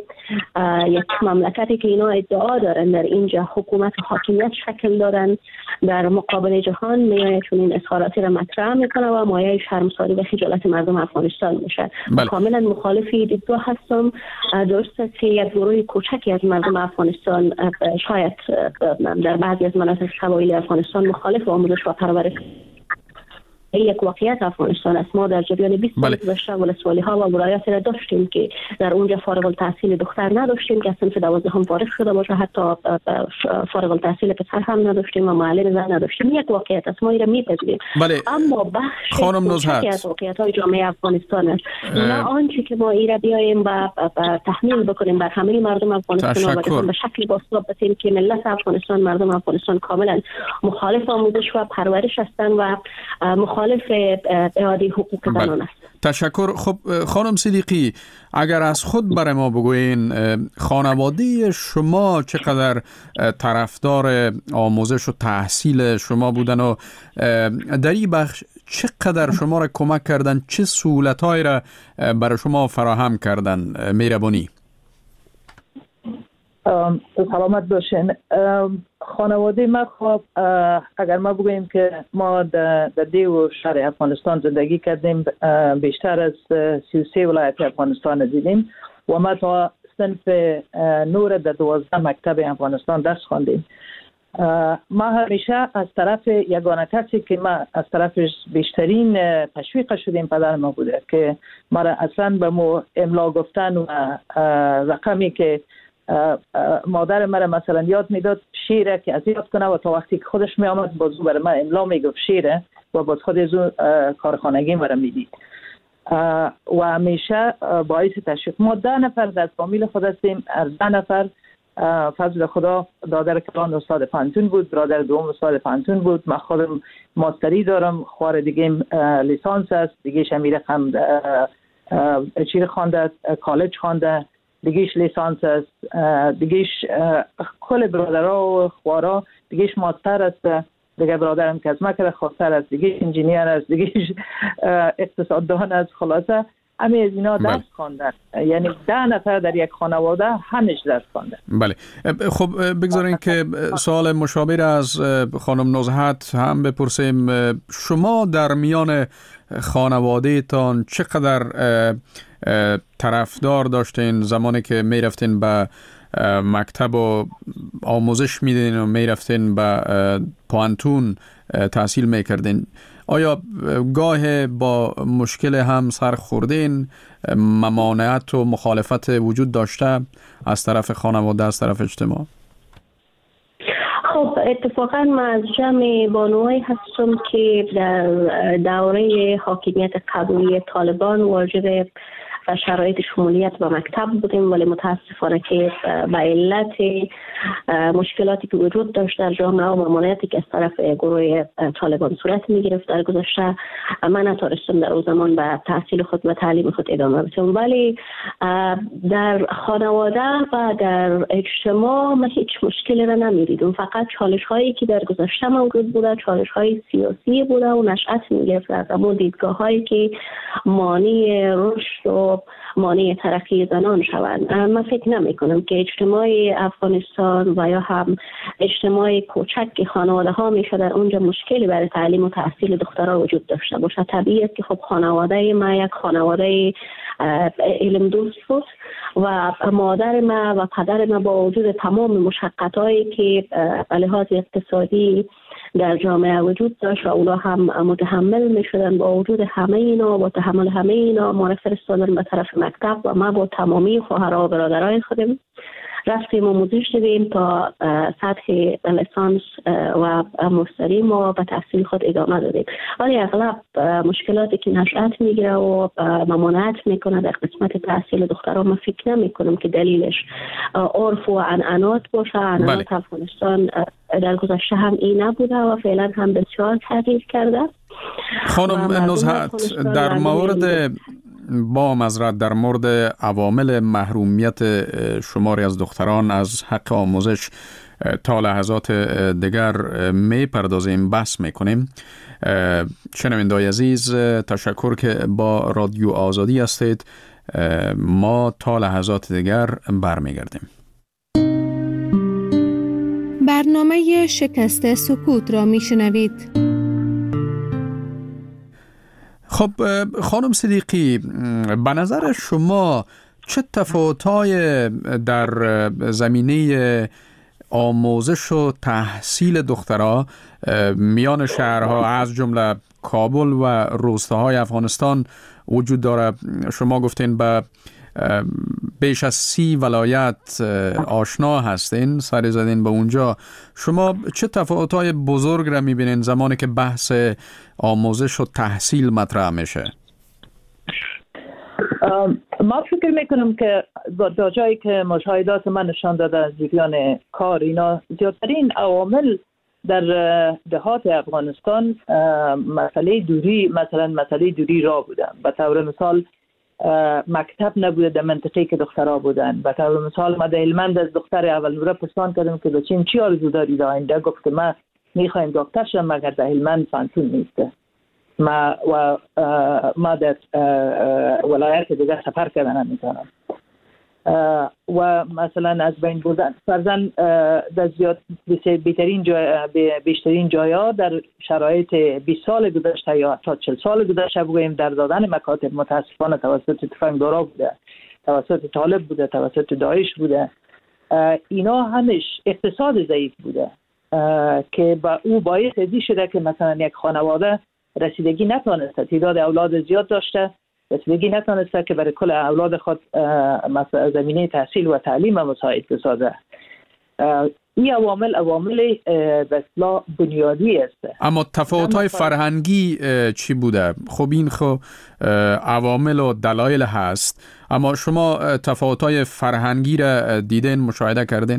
F: یک مملکتی که اینا ادعا دارن در اینجا حکومت و حاکمیت شکل دادن در مقابل جهان میاد چون این اظهاراتی را مطرح میکنه و مایه شرمساری و خجالت مردم افغانستان میشه. کاملا مخالفی دیدگاه هستم. درسته که یک گروه کوچکی از مردم افغانستان شاید در بعضی از مناطق قبایلی افغانستان مخالف آموزش و پرورش یک واقعیت افغانستان است. ما در جریان 20 سال گذشته ولسوالی ها و ولایات را داشتیم که در اونجا فارغ التحصیل دختر نداشتیم که از صنف 12 هم فارغ شده باشه، حتی فارغ التحصیل پسر هم نداشتیم و معلم زن نداشتیم. یک واقعیت است، ما این را میپذیریم. اما بخش کوچکی از واقعیت های جامعه افغانستان است. نه آنچه که ما این را بیایم و تحمیل بکنیم بر همه مردم افغانستان و به شکلی باسلوب بسیم که ملت افغانستان، مردم افغانستان کاملا مخالف آموزش و پرورش هستند و مخالف اعاده حقوق زنان است.
E: تشکر. خب خانم صدیقی، اگر از خود برای ما بگوین خانواده شما چقدر طرفدار آموزش و تحصیل شما بودن و در این بخش چقدر شما را کمک کردن، چه سهولت‌هایی را برای شما فراهم کردن؟ مهربانی.
H: سلامت باشین. خانواده ما خب اگر ما بگوییم که ما در دیو شهر افغانستان زندگی کردیم، بیشتر از 33 ولایت افغانستان دیدیم و ما تا صنف نور در 12 مکتب افغانستان درس خواندیم. ما همیشه از طرف یگانه کسی که ما از طرفش بیشترین تشویق شدیم پدر ما بوده که ما را اصلا به مو املا گفتن و رقمی که مادر مرا مثلا یاد میداد شیره که از یاد کنه و تا وقتی که خودش می آمد بازو برای من املا میگفت شیره و باز خود از اون کارخانگی مرا میدید و همیشه باعث تشویق. ما 10 نفر در فامیل خود هستیم. از 10 نفر فضل خدا دادر کلان استاد پانتون بود، برادر دوم استاد پانتون بود، من خودم ماستری دارم، خوار دیگه لیسانس است، دیگه شمیره هم چیر خوانده، کالج خوانده، دیگهش لیسانس است، دیگهش کل برادرها و خوارا دیگهش ماستر است، دیگه برادرم که از مکر خواستر است، دیگهش انجینیر است، دیگهش اقتصاددان است. خلاصه همه از اینا درس خواندن، یعنی 10 نفر در یک خانواده همش درس خواندن.
E: بله. خب بگذارین که سوال مشابه از خانم نزهت هم بپرسیم. شما در میان خانواده تان چقدر طرفدار داشتین زمانی که می رفتین به مکتب و آموزش میدین و می رفتین به پانتون تحصیل می کردین؟ آیا گاه با مشکل هم سر خوردین؟ ممانعت و مخالفت وجود داشته از طرف خانواده، از طرف اجتماع؟
F: خب اتفاقا من از جمع بانوایی هستم که در دوره حاکمیت قبلی طالبان واجد شرایط شمولیت به مکتب بودیم، ولی متاسفانه که به علت مشکلاتی که وجود داشت در جامعه و ممانعتی که از طرف گروه طالبان صورت می گرفت در گذشته، من نتونستم در اون زمان به تحصیل خود و تعلیم خود ادامه بدم. ولی در خانواده و در اجتماع من هیچ مشکلی را نمی‌دیدم. فقط چالش هایی که در گذشته موجود بوده چالش های سیاسی بوده و نشأت می گرفت از اون دیدگاه هایی که مانع رشد و مانع ترقی زنان شوند. من فکر نمی کنم که اجتماع افغانستان و یا هم اجتماع کوچک که خانواده ها میشه در اونجا مشکلی برای تعلیم و تحصیل دخترها وجود داشته باشه. طبیعی است که خب خانواده ما یک خانواده علم دوست بود و مادر ما و پدر ما با وجود تمام مشقتایی که به لحاظ اقتصادی در جامعه وجود داشت و اونا هم متحمل می شدن، با وجود همه اینا با تحمل همه اینا ما را فرستادن به طرف مکتب و ما با تمامی خواهرها و برادرای خودم رفتیم آموزش دیدیم تا سطح لیسانس و ماستری ما به تحصیل خود ادامه دادیم. ولی اغلب مشکلاتی که نشأت میگیره و ممانعت میکنه در قسمت تحصیل دخترها، من فکر نمی کنم که دلیلش عرف و عنعنات باشه. عنعنات افغانستان در گذشته هم این نبوده و فعلا هم بسیار تغییر کرده.
E: خانم نزهت، در مورد در مورد عوامل محرومیت شماری از دختران از حق آموزش تا لحظات دیگر می پردازیم، بحث می کنیم. شنوندگان عزیز، تشکر که با رادیو آزادی هستید. ما تا لحظات دیگر برمیگردیم.
I: برنامه شکست سکوت را می شنوید.
E: خب خانم صدیقی، به نظر شما چه تفاوت‌های در زمینه آموزش و تحصیل دخترها میان شهرها از جمله کابل و روستاهای افغانستان وجود داره؟ شما گفتین به بیش از 30 ولایت آشنا هستین، سر زدین به اونجا. شما چه تفاوت‌های بزرگ را می‌بینین زمانی که بحث آموزش و تحصیل مطرح میشه؟
H: ما فکر میکنم که در جایی که مشاهدات من نشان داده از جریان کار، اینا زیادترین عوامل در دهات افغانستان مسئله دوری را بودن. به طور مثال مکتب نبوده در منطقه که دخترها بودن. به طور مثال ما در هلمند از دختر اول نوره پرسان کردم که بچین چی آرزو داری در آینده؟ گفت که ما میخوایم دکتر شم مگر در هلمند پانتون نیسته. ما در ولایت دیگه سفر کردن نمیتونم. و مثلا از بین بودن فرزن در بیشترین جایا در شرایط 20 سال گذشته یا تا 40 سال گذشته بگوییم در دادن مکاتب متاسفانه توسط تفنگدارا بوده، توسط طالب بوده، توسط داعش بوده. اینا همش اقتصاد ضعیف بوده. که با او باعث ازی شده که مثلا یک خانواده رسیدگی نتونسته، تعداد اولاد زیاد داشته، رسیدگی نتونسته که برای کل اولاد خود مثلا زمینه تحصیل و تعلیم مساعد بسازه. این عوامل به اصطلاح بنیادی است.
E: اما تفاوت‌های فرهنگی چی بوده؟ خب این عوامل و دلایل هست، اما شما تفاوت‌های فرهنگی را دیدین، مشاهده کردین؟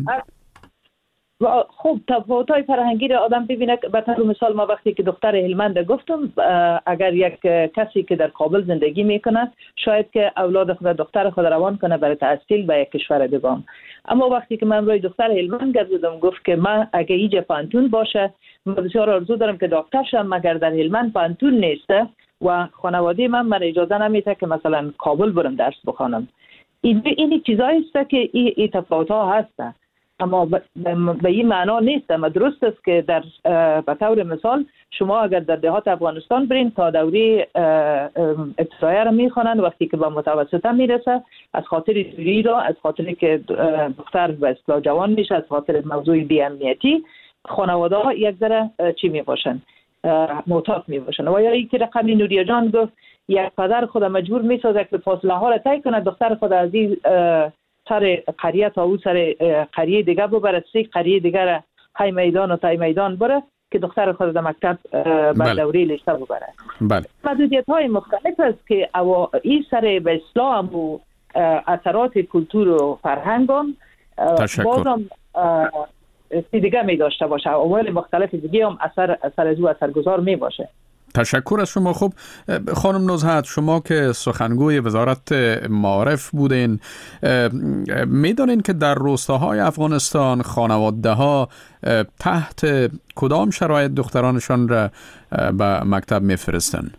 H: خب تفاوت‌های فرهنگی را آدم ببینه. به طور مثال ما وقتی که دختر هلمند گفتم، اگر یک کسی که در کابل زندگی میکنه شاید که اولاد خود دختر خود روان کنه برای تحصیل به یک کشور دیگه، اما وقتی که من روی دختر هلمند گردیدم گفت که من اگه اینجا پانتون باشه من بسیار آرزو دارم که دکتر شم، مگر در هلمند پانتون نیسته و خانواده من اجازه نمیده که مثلا کابل برم درس بخوانم. این چیزایی است که این تفاوت‌ها هستن، اما به این معنا نیست. اما درست است که در به طور مثال شما اگر در دهات افغانستان برین تا دوره ابتدایی را میخوانند، وقتی که به متوسطه میرسه از خاطر دوری را، از خاطر که دختر به اصطلاح جوان میشه، از خاطر موضوع بی امنیتی، خانواده ها یک ذره چی میباشن، معتاد میباشن. و یا اینکه رقمی نوریا جان گفت یک پدر خود مجبور میسازه که فاصله ها را طی کنه، دختر خود از این سر قریه تا او سر قریه دیگه ببره، 3 قریه دیگه را های میدان و تای میدان بره که دختر خود در مکتب بر دوره لیسته ببره.
E: بله.
H: محدودیت های مختلف است که این سر به اصلاح و اثرات کلتور و فرهنگ هم بازم دیگه می داشته باشه، عوامل مختلف دیگه هم اثر از او اثرگذار می باشه.
E: تشکر از شما. خب خانم نزهت، شما که سخنگوی وزارت معارف بودین، میدانین که در روستاهای افغانستان خانواده ها تحت کدام شرایط دخترانشان را به مکتب میفرستن؟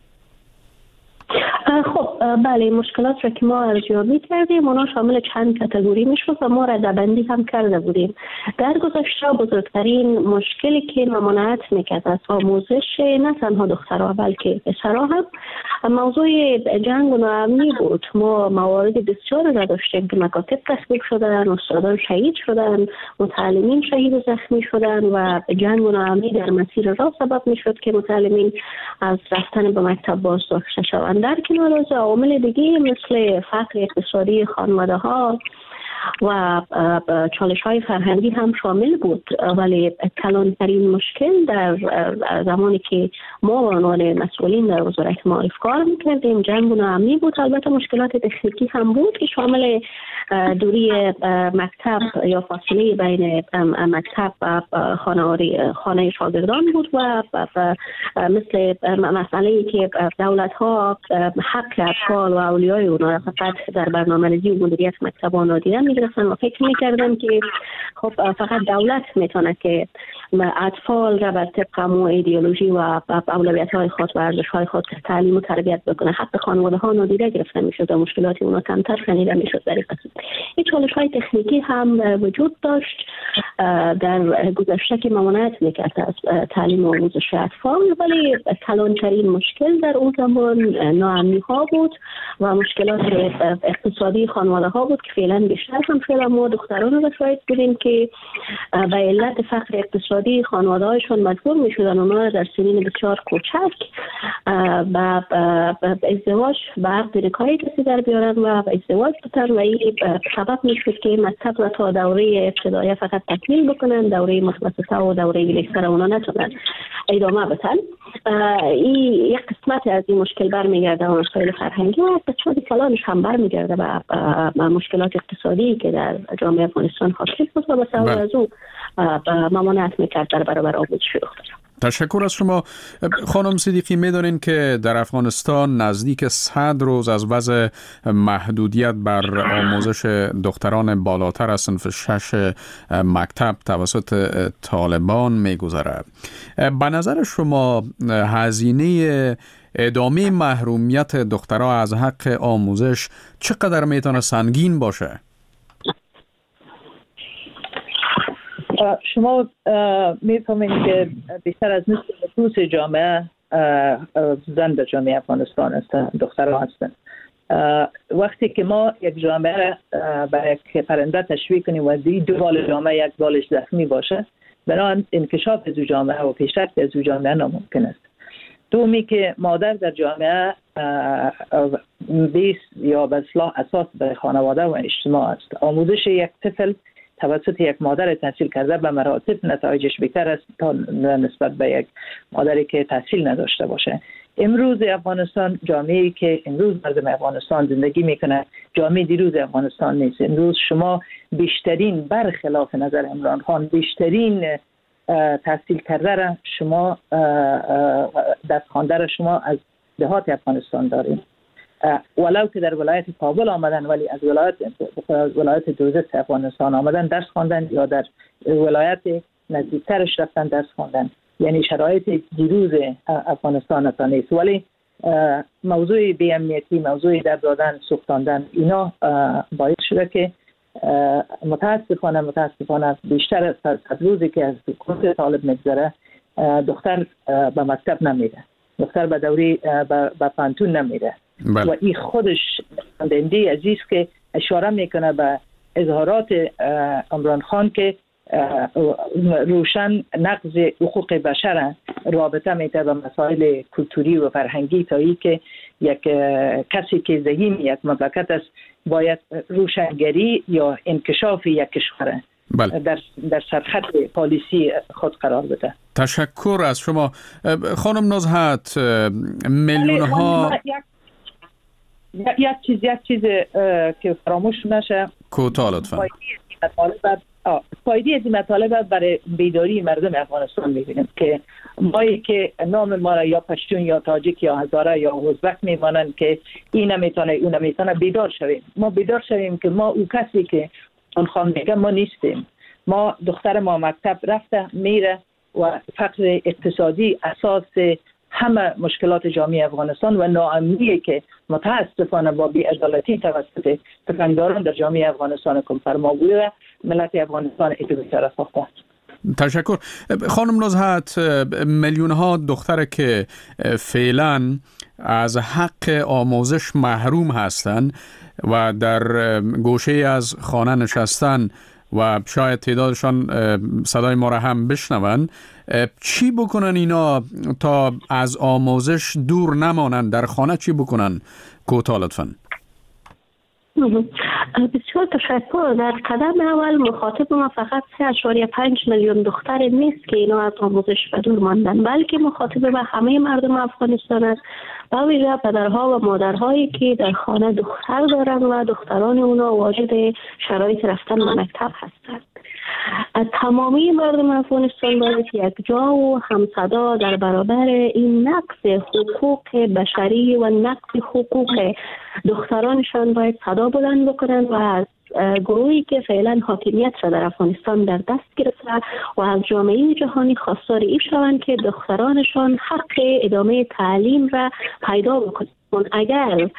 F: خب بله، مشکلات را که ما ارزیابی کردیم اونا شامل چند کاتگوری میشد و ما ردبندی هم کرده بودیم. در گذشته بزرگترین مشکلی که ممانعت میکرد از آموزش نه تنها دخترها بلکه پسرها هم موضوع جنگ و ناامنی بود. ما موارد بسیار را داشتیم که مکاتب تخریب شدن، استادان شهید شدن، متعلمین شهید و زخمی شدن و جنگ و ناامنی در مسیر راه سبب میشد که متعلمین از رفتن به مکتب بازداشته شوند. در کنار از عوامل دیگه مثل فقر اقتصادی خانواده ها و چالش های فرهنگی هم شامل بود، ولی کلانترین مشکل در زمانی که ما به عنوان مسئولین در وزارت معارف کار میکردیم جنگ و ناامنی بود. البته مشکلات تکنیکی هم بود که شامل دوری مکتب یا فاصله بین مکتب و خانه شاگردان بود و مثل مسئله که دولت ها حق اطفال و اولیای اونا را فقط در برنامه‌ریزی و مدیریت مکتبان نادیده می‌گرفتن و فکر می‌کردن که خب فقط دولت میتونه که اطفال را بر طبق ایدئولوژی و اولویت‌های خود و ارزش‌های خود تعلیم و تربیت بکنه. حق خانواده‌ها نادیده گرفته می‌شد و مشکلات اونا کمتر شنیده می‌شد. در این چالش‌های تکنیکی هم وجود داشت در گذشته که ممانعت می‌کرد از تعلیم و آموزش اطفال، ولی کلانترین مشکل در اون زمان ناامنی‌ها بود و مشکلات اقتصادی خانواده‌ها بود که فعلا بیشتر هم شده. ما دختران رو شاید بودیم که به علت فقر اقتصادی خانواده‌هاشون مجبور می‌شدن اونا در سنین بسیار کوچک به ازدواج به عقد نکاحی کسی در بیارن و به ازدواج بتن و این سبب می‌شد که مکتب را تا دوره ابتدایی فقط تکمیل بکنن، دوره متوسطه و دوره لیسه را اونا نتونن ادامه بدن. این یک قسمت از این مشکل برمیگرده به مسائل فرهنگی و اقتصادی کلانش هم برمیگرده به مشکلات اقتصادی که در جامعه افغانستان حاکم بود و به سبب از اون ممانعت میکرد در برابر آموزش دختران.
E: تشکر از شما. خانم صدیقی، میدونین که در افغانستان نزدیک 100 روز از وضع محدودیت بر آموزش دختران بالاتر از صنف 6 مکتب توسط طالبان میگذره. به نظر شما هزینه ادامه محرومیت دخترها از حق آموزش چقدر میتونه سنگین باشه؟
H: شما میفهمید که بیشتر از نصف نفوس جامعه زن در جامعه افغانستان هستند، دخترها هستند. وقتی که ما یک جامعه برای یک پرنده تشویق کنیم و دو بال جامعه یک بالش زخمی باشه، بنابراین انکشاف از جامعه و پیشرفت از جامعه ناممکن است. دومی که مادر در جامعه بیس یا به اصطلاح اساس برای خانواده و اجتماع است. آموزش یک طفل توسط یک مادر تحصیل کرده به مراتب نتایجش بهتر است تا نسبت به یک مادری که تحصیل نداشته باشه. امروز افغانستان جامعه‌ای که امروز مردم افغانستان زندگی میکنه جامعه دیروز افغانستان نیست. امروز شما بیشترین برخلاف نظر عمران خان بیشترین تحصیل کرده را شما دست خوانده را شما از دهات افغانستان داریم، ولو که در ولایت کابل آمدن ولی از ولایت دوزست افغانستان آمدن درس خواندن یا در ولایت نزدیکترش رفتن درس خواندن. یعنی شرایط دیروز افغانستان تا نیست، ولی موضوع بی امنیتی، موضوع در دادن، سوختاندن اینا باعث شده که متاسفانه بیشتر از 100 روزی که از کورس طالب میگذره دختر به مکتب نمیره، دختر به دوری به پانتون نمیره. و این خودش دنده عزیز که اشاره میکنه به اظهارات عمران خان که روشن نقض حقوق بشر رابطه میده به مسائل کلتوری و فرهنگی تا ای که یک کسی که زعیم یک مملکت است باید روشنگری یا انکشاف یک کشور در سرخط پالیسی خود قرار بده.
E: تشکر از شما خانم نزهت. میلیون ها
H: یک چیز که فراموش نشه
E: کوتاه لطفا.
H: فایده از این مطالب برای بیداری مردم افغانستان میبینیم که مایی که نام ما را یا پشتون یا تاجیک یا هزاره یا ازبک میمانند که این نمیتونه اون نمیتونه، بیدار شویم. ما بیدار شویم که ما او کسی که اون خان میگه ما نیستیم. ما دختر ما مکتب رفته میره و فقر اقتصادی اساس همه مشکلات جامعه افغانستان و ناامنی که متاسفانه با بی‌عدالتی توسط تفنگداران در جامعه افغانستان کم فرما بوده ملت افغانستان اتباع ساخته.
E: تشکر خانم نزهت. میلیون ها دختر که فعلا از حق آموزش محروم هستند و در گوشه از خانه نشستن و شاید تعدادشان صدای ما را هم بشنون، چی بکنن اینا تا از آموزش دور نمانند؟ در خانه چی بکنن؟ کوتاه لطفاً.
F: بسیار تشکر. در قدم اول مخاطب ما فقط 3.5 میلیون دختر نیست که اینا از آموزش به دور ماندن، بلکه مخاطب به همه مردم افغانستان است، با ویژه پدرها و مادرهایی که در خانه دختر دارند و دختران اونا واجد شرایط رفتن به مکتب هستند. تمامی مردم افغانستان باید یک جا و همصدا در برابر این نقض حقوق بشری و نقض حقوق دخترانشان باید صدا بلند بکنند و از گروهی که فعلا حاکمیت را در افغانستان در دست گرفته و از جامعه جهانی خواستار این شوند که دخترانشان حق ادامه تعلیم را پیدا بکنند. اگر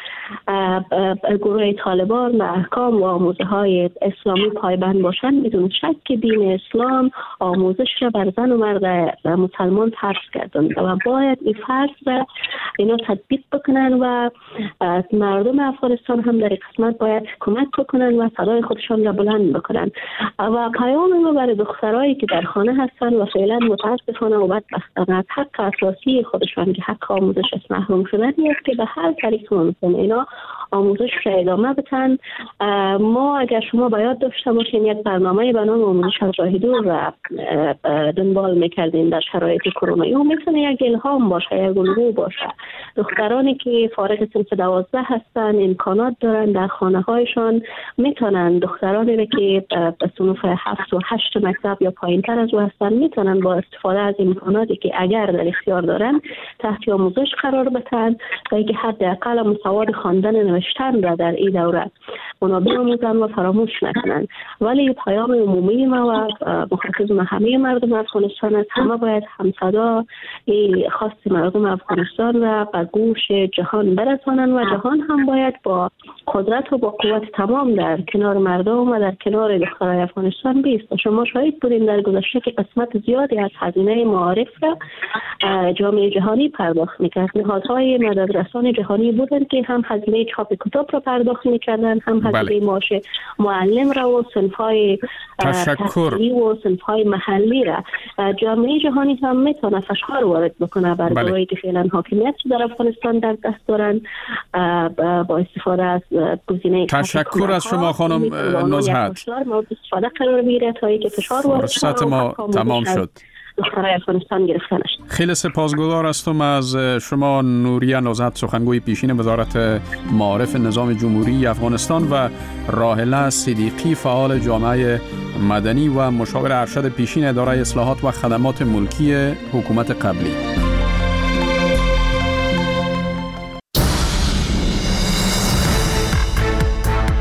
F: گروه طالبان و احکام و آموزه های اسلامی پایبند باشند بدون شک دین اسلام آموزش را بر زن و مرد مسلمان فرض کردند و باید این فرض را اینا تطبیق بکنن و مردم افغانستان هم در قسمت باید کمک بکنن و صدای خودشان را بلند بکنن. و پیام ما برای دخترایی که در خانه هستند و فعلا متاسفانه و بدبختانه از حق اساسی خودشان که حق آموزش از محروم شدن است که به هر طریق ممکن اینا آموزش را ادامه بدن. ما اگر شما باید داشته باشین یک برنامه به نام آموزش از راه دور را دنبال میکردیم در شرایط کرونا. او میتونه یک الهام باشه، یک الگو باشه. دخترانی که فارغ صنف 12 هستن امکانات دارن در خانه هایشان میتونن، دخترانی که به صنف 7 و 8 مکتب یا پایین تر از او هستن میتونن با استفاده از امکاناتی که اگر در اختیار دارن تحت آموزش قرار بدن و اینکه حداقل سواد خواندن نوشتن را در این دوره اونا بیاموزن و فراموش نکنن. ولی پیام عمومی ما و مخاطب همه مردم افغانستان است، همه باید همصدا خواست مردم افغانستان را به گوش جهان برسانند و جهان هم باید با قدرت و با قوت تمام در کنار مردم و در کنار دخترای افغانستان بیست. شما شاهد بودیم در گذشته که قسمت زیادی از هزینه معارف را جامعه جهانی پرداخت میکرد. نهادهای مددرسان جهانی بودند که هم هزینه چاپ کتاب را پرداخت میکردن، هم هزینه معاش معلم را و صنف‌های تحصیلی و صنف‌های محلی را جامعه جهانی هم میتونه فشار وارد بکنه بر گروهی که فعلا حاکمیت در افغانستان در دست دارن با استفاده از گزینه.
E: تشکر از شما خانم نزهت.
F: استفاده قرار بگیره تا اینکه فشار وارد
E: فرصت ما تمام شد.
F: افغانستان گرفته نشد.
E: خیلی سپاسگزار هستم از شما نوریه نزهت، سخنگوی پیشین وزارت معارف نظام جمهوری افغانستان، و راحله صدیقی، فعال جامعه مدنی و مشاور ارشد پیشین اداره اصلاحات و خدمات ملکی حکومت قبلی.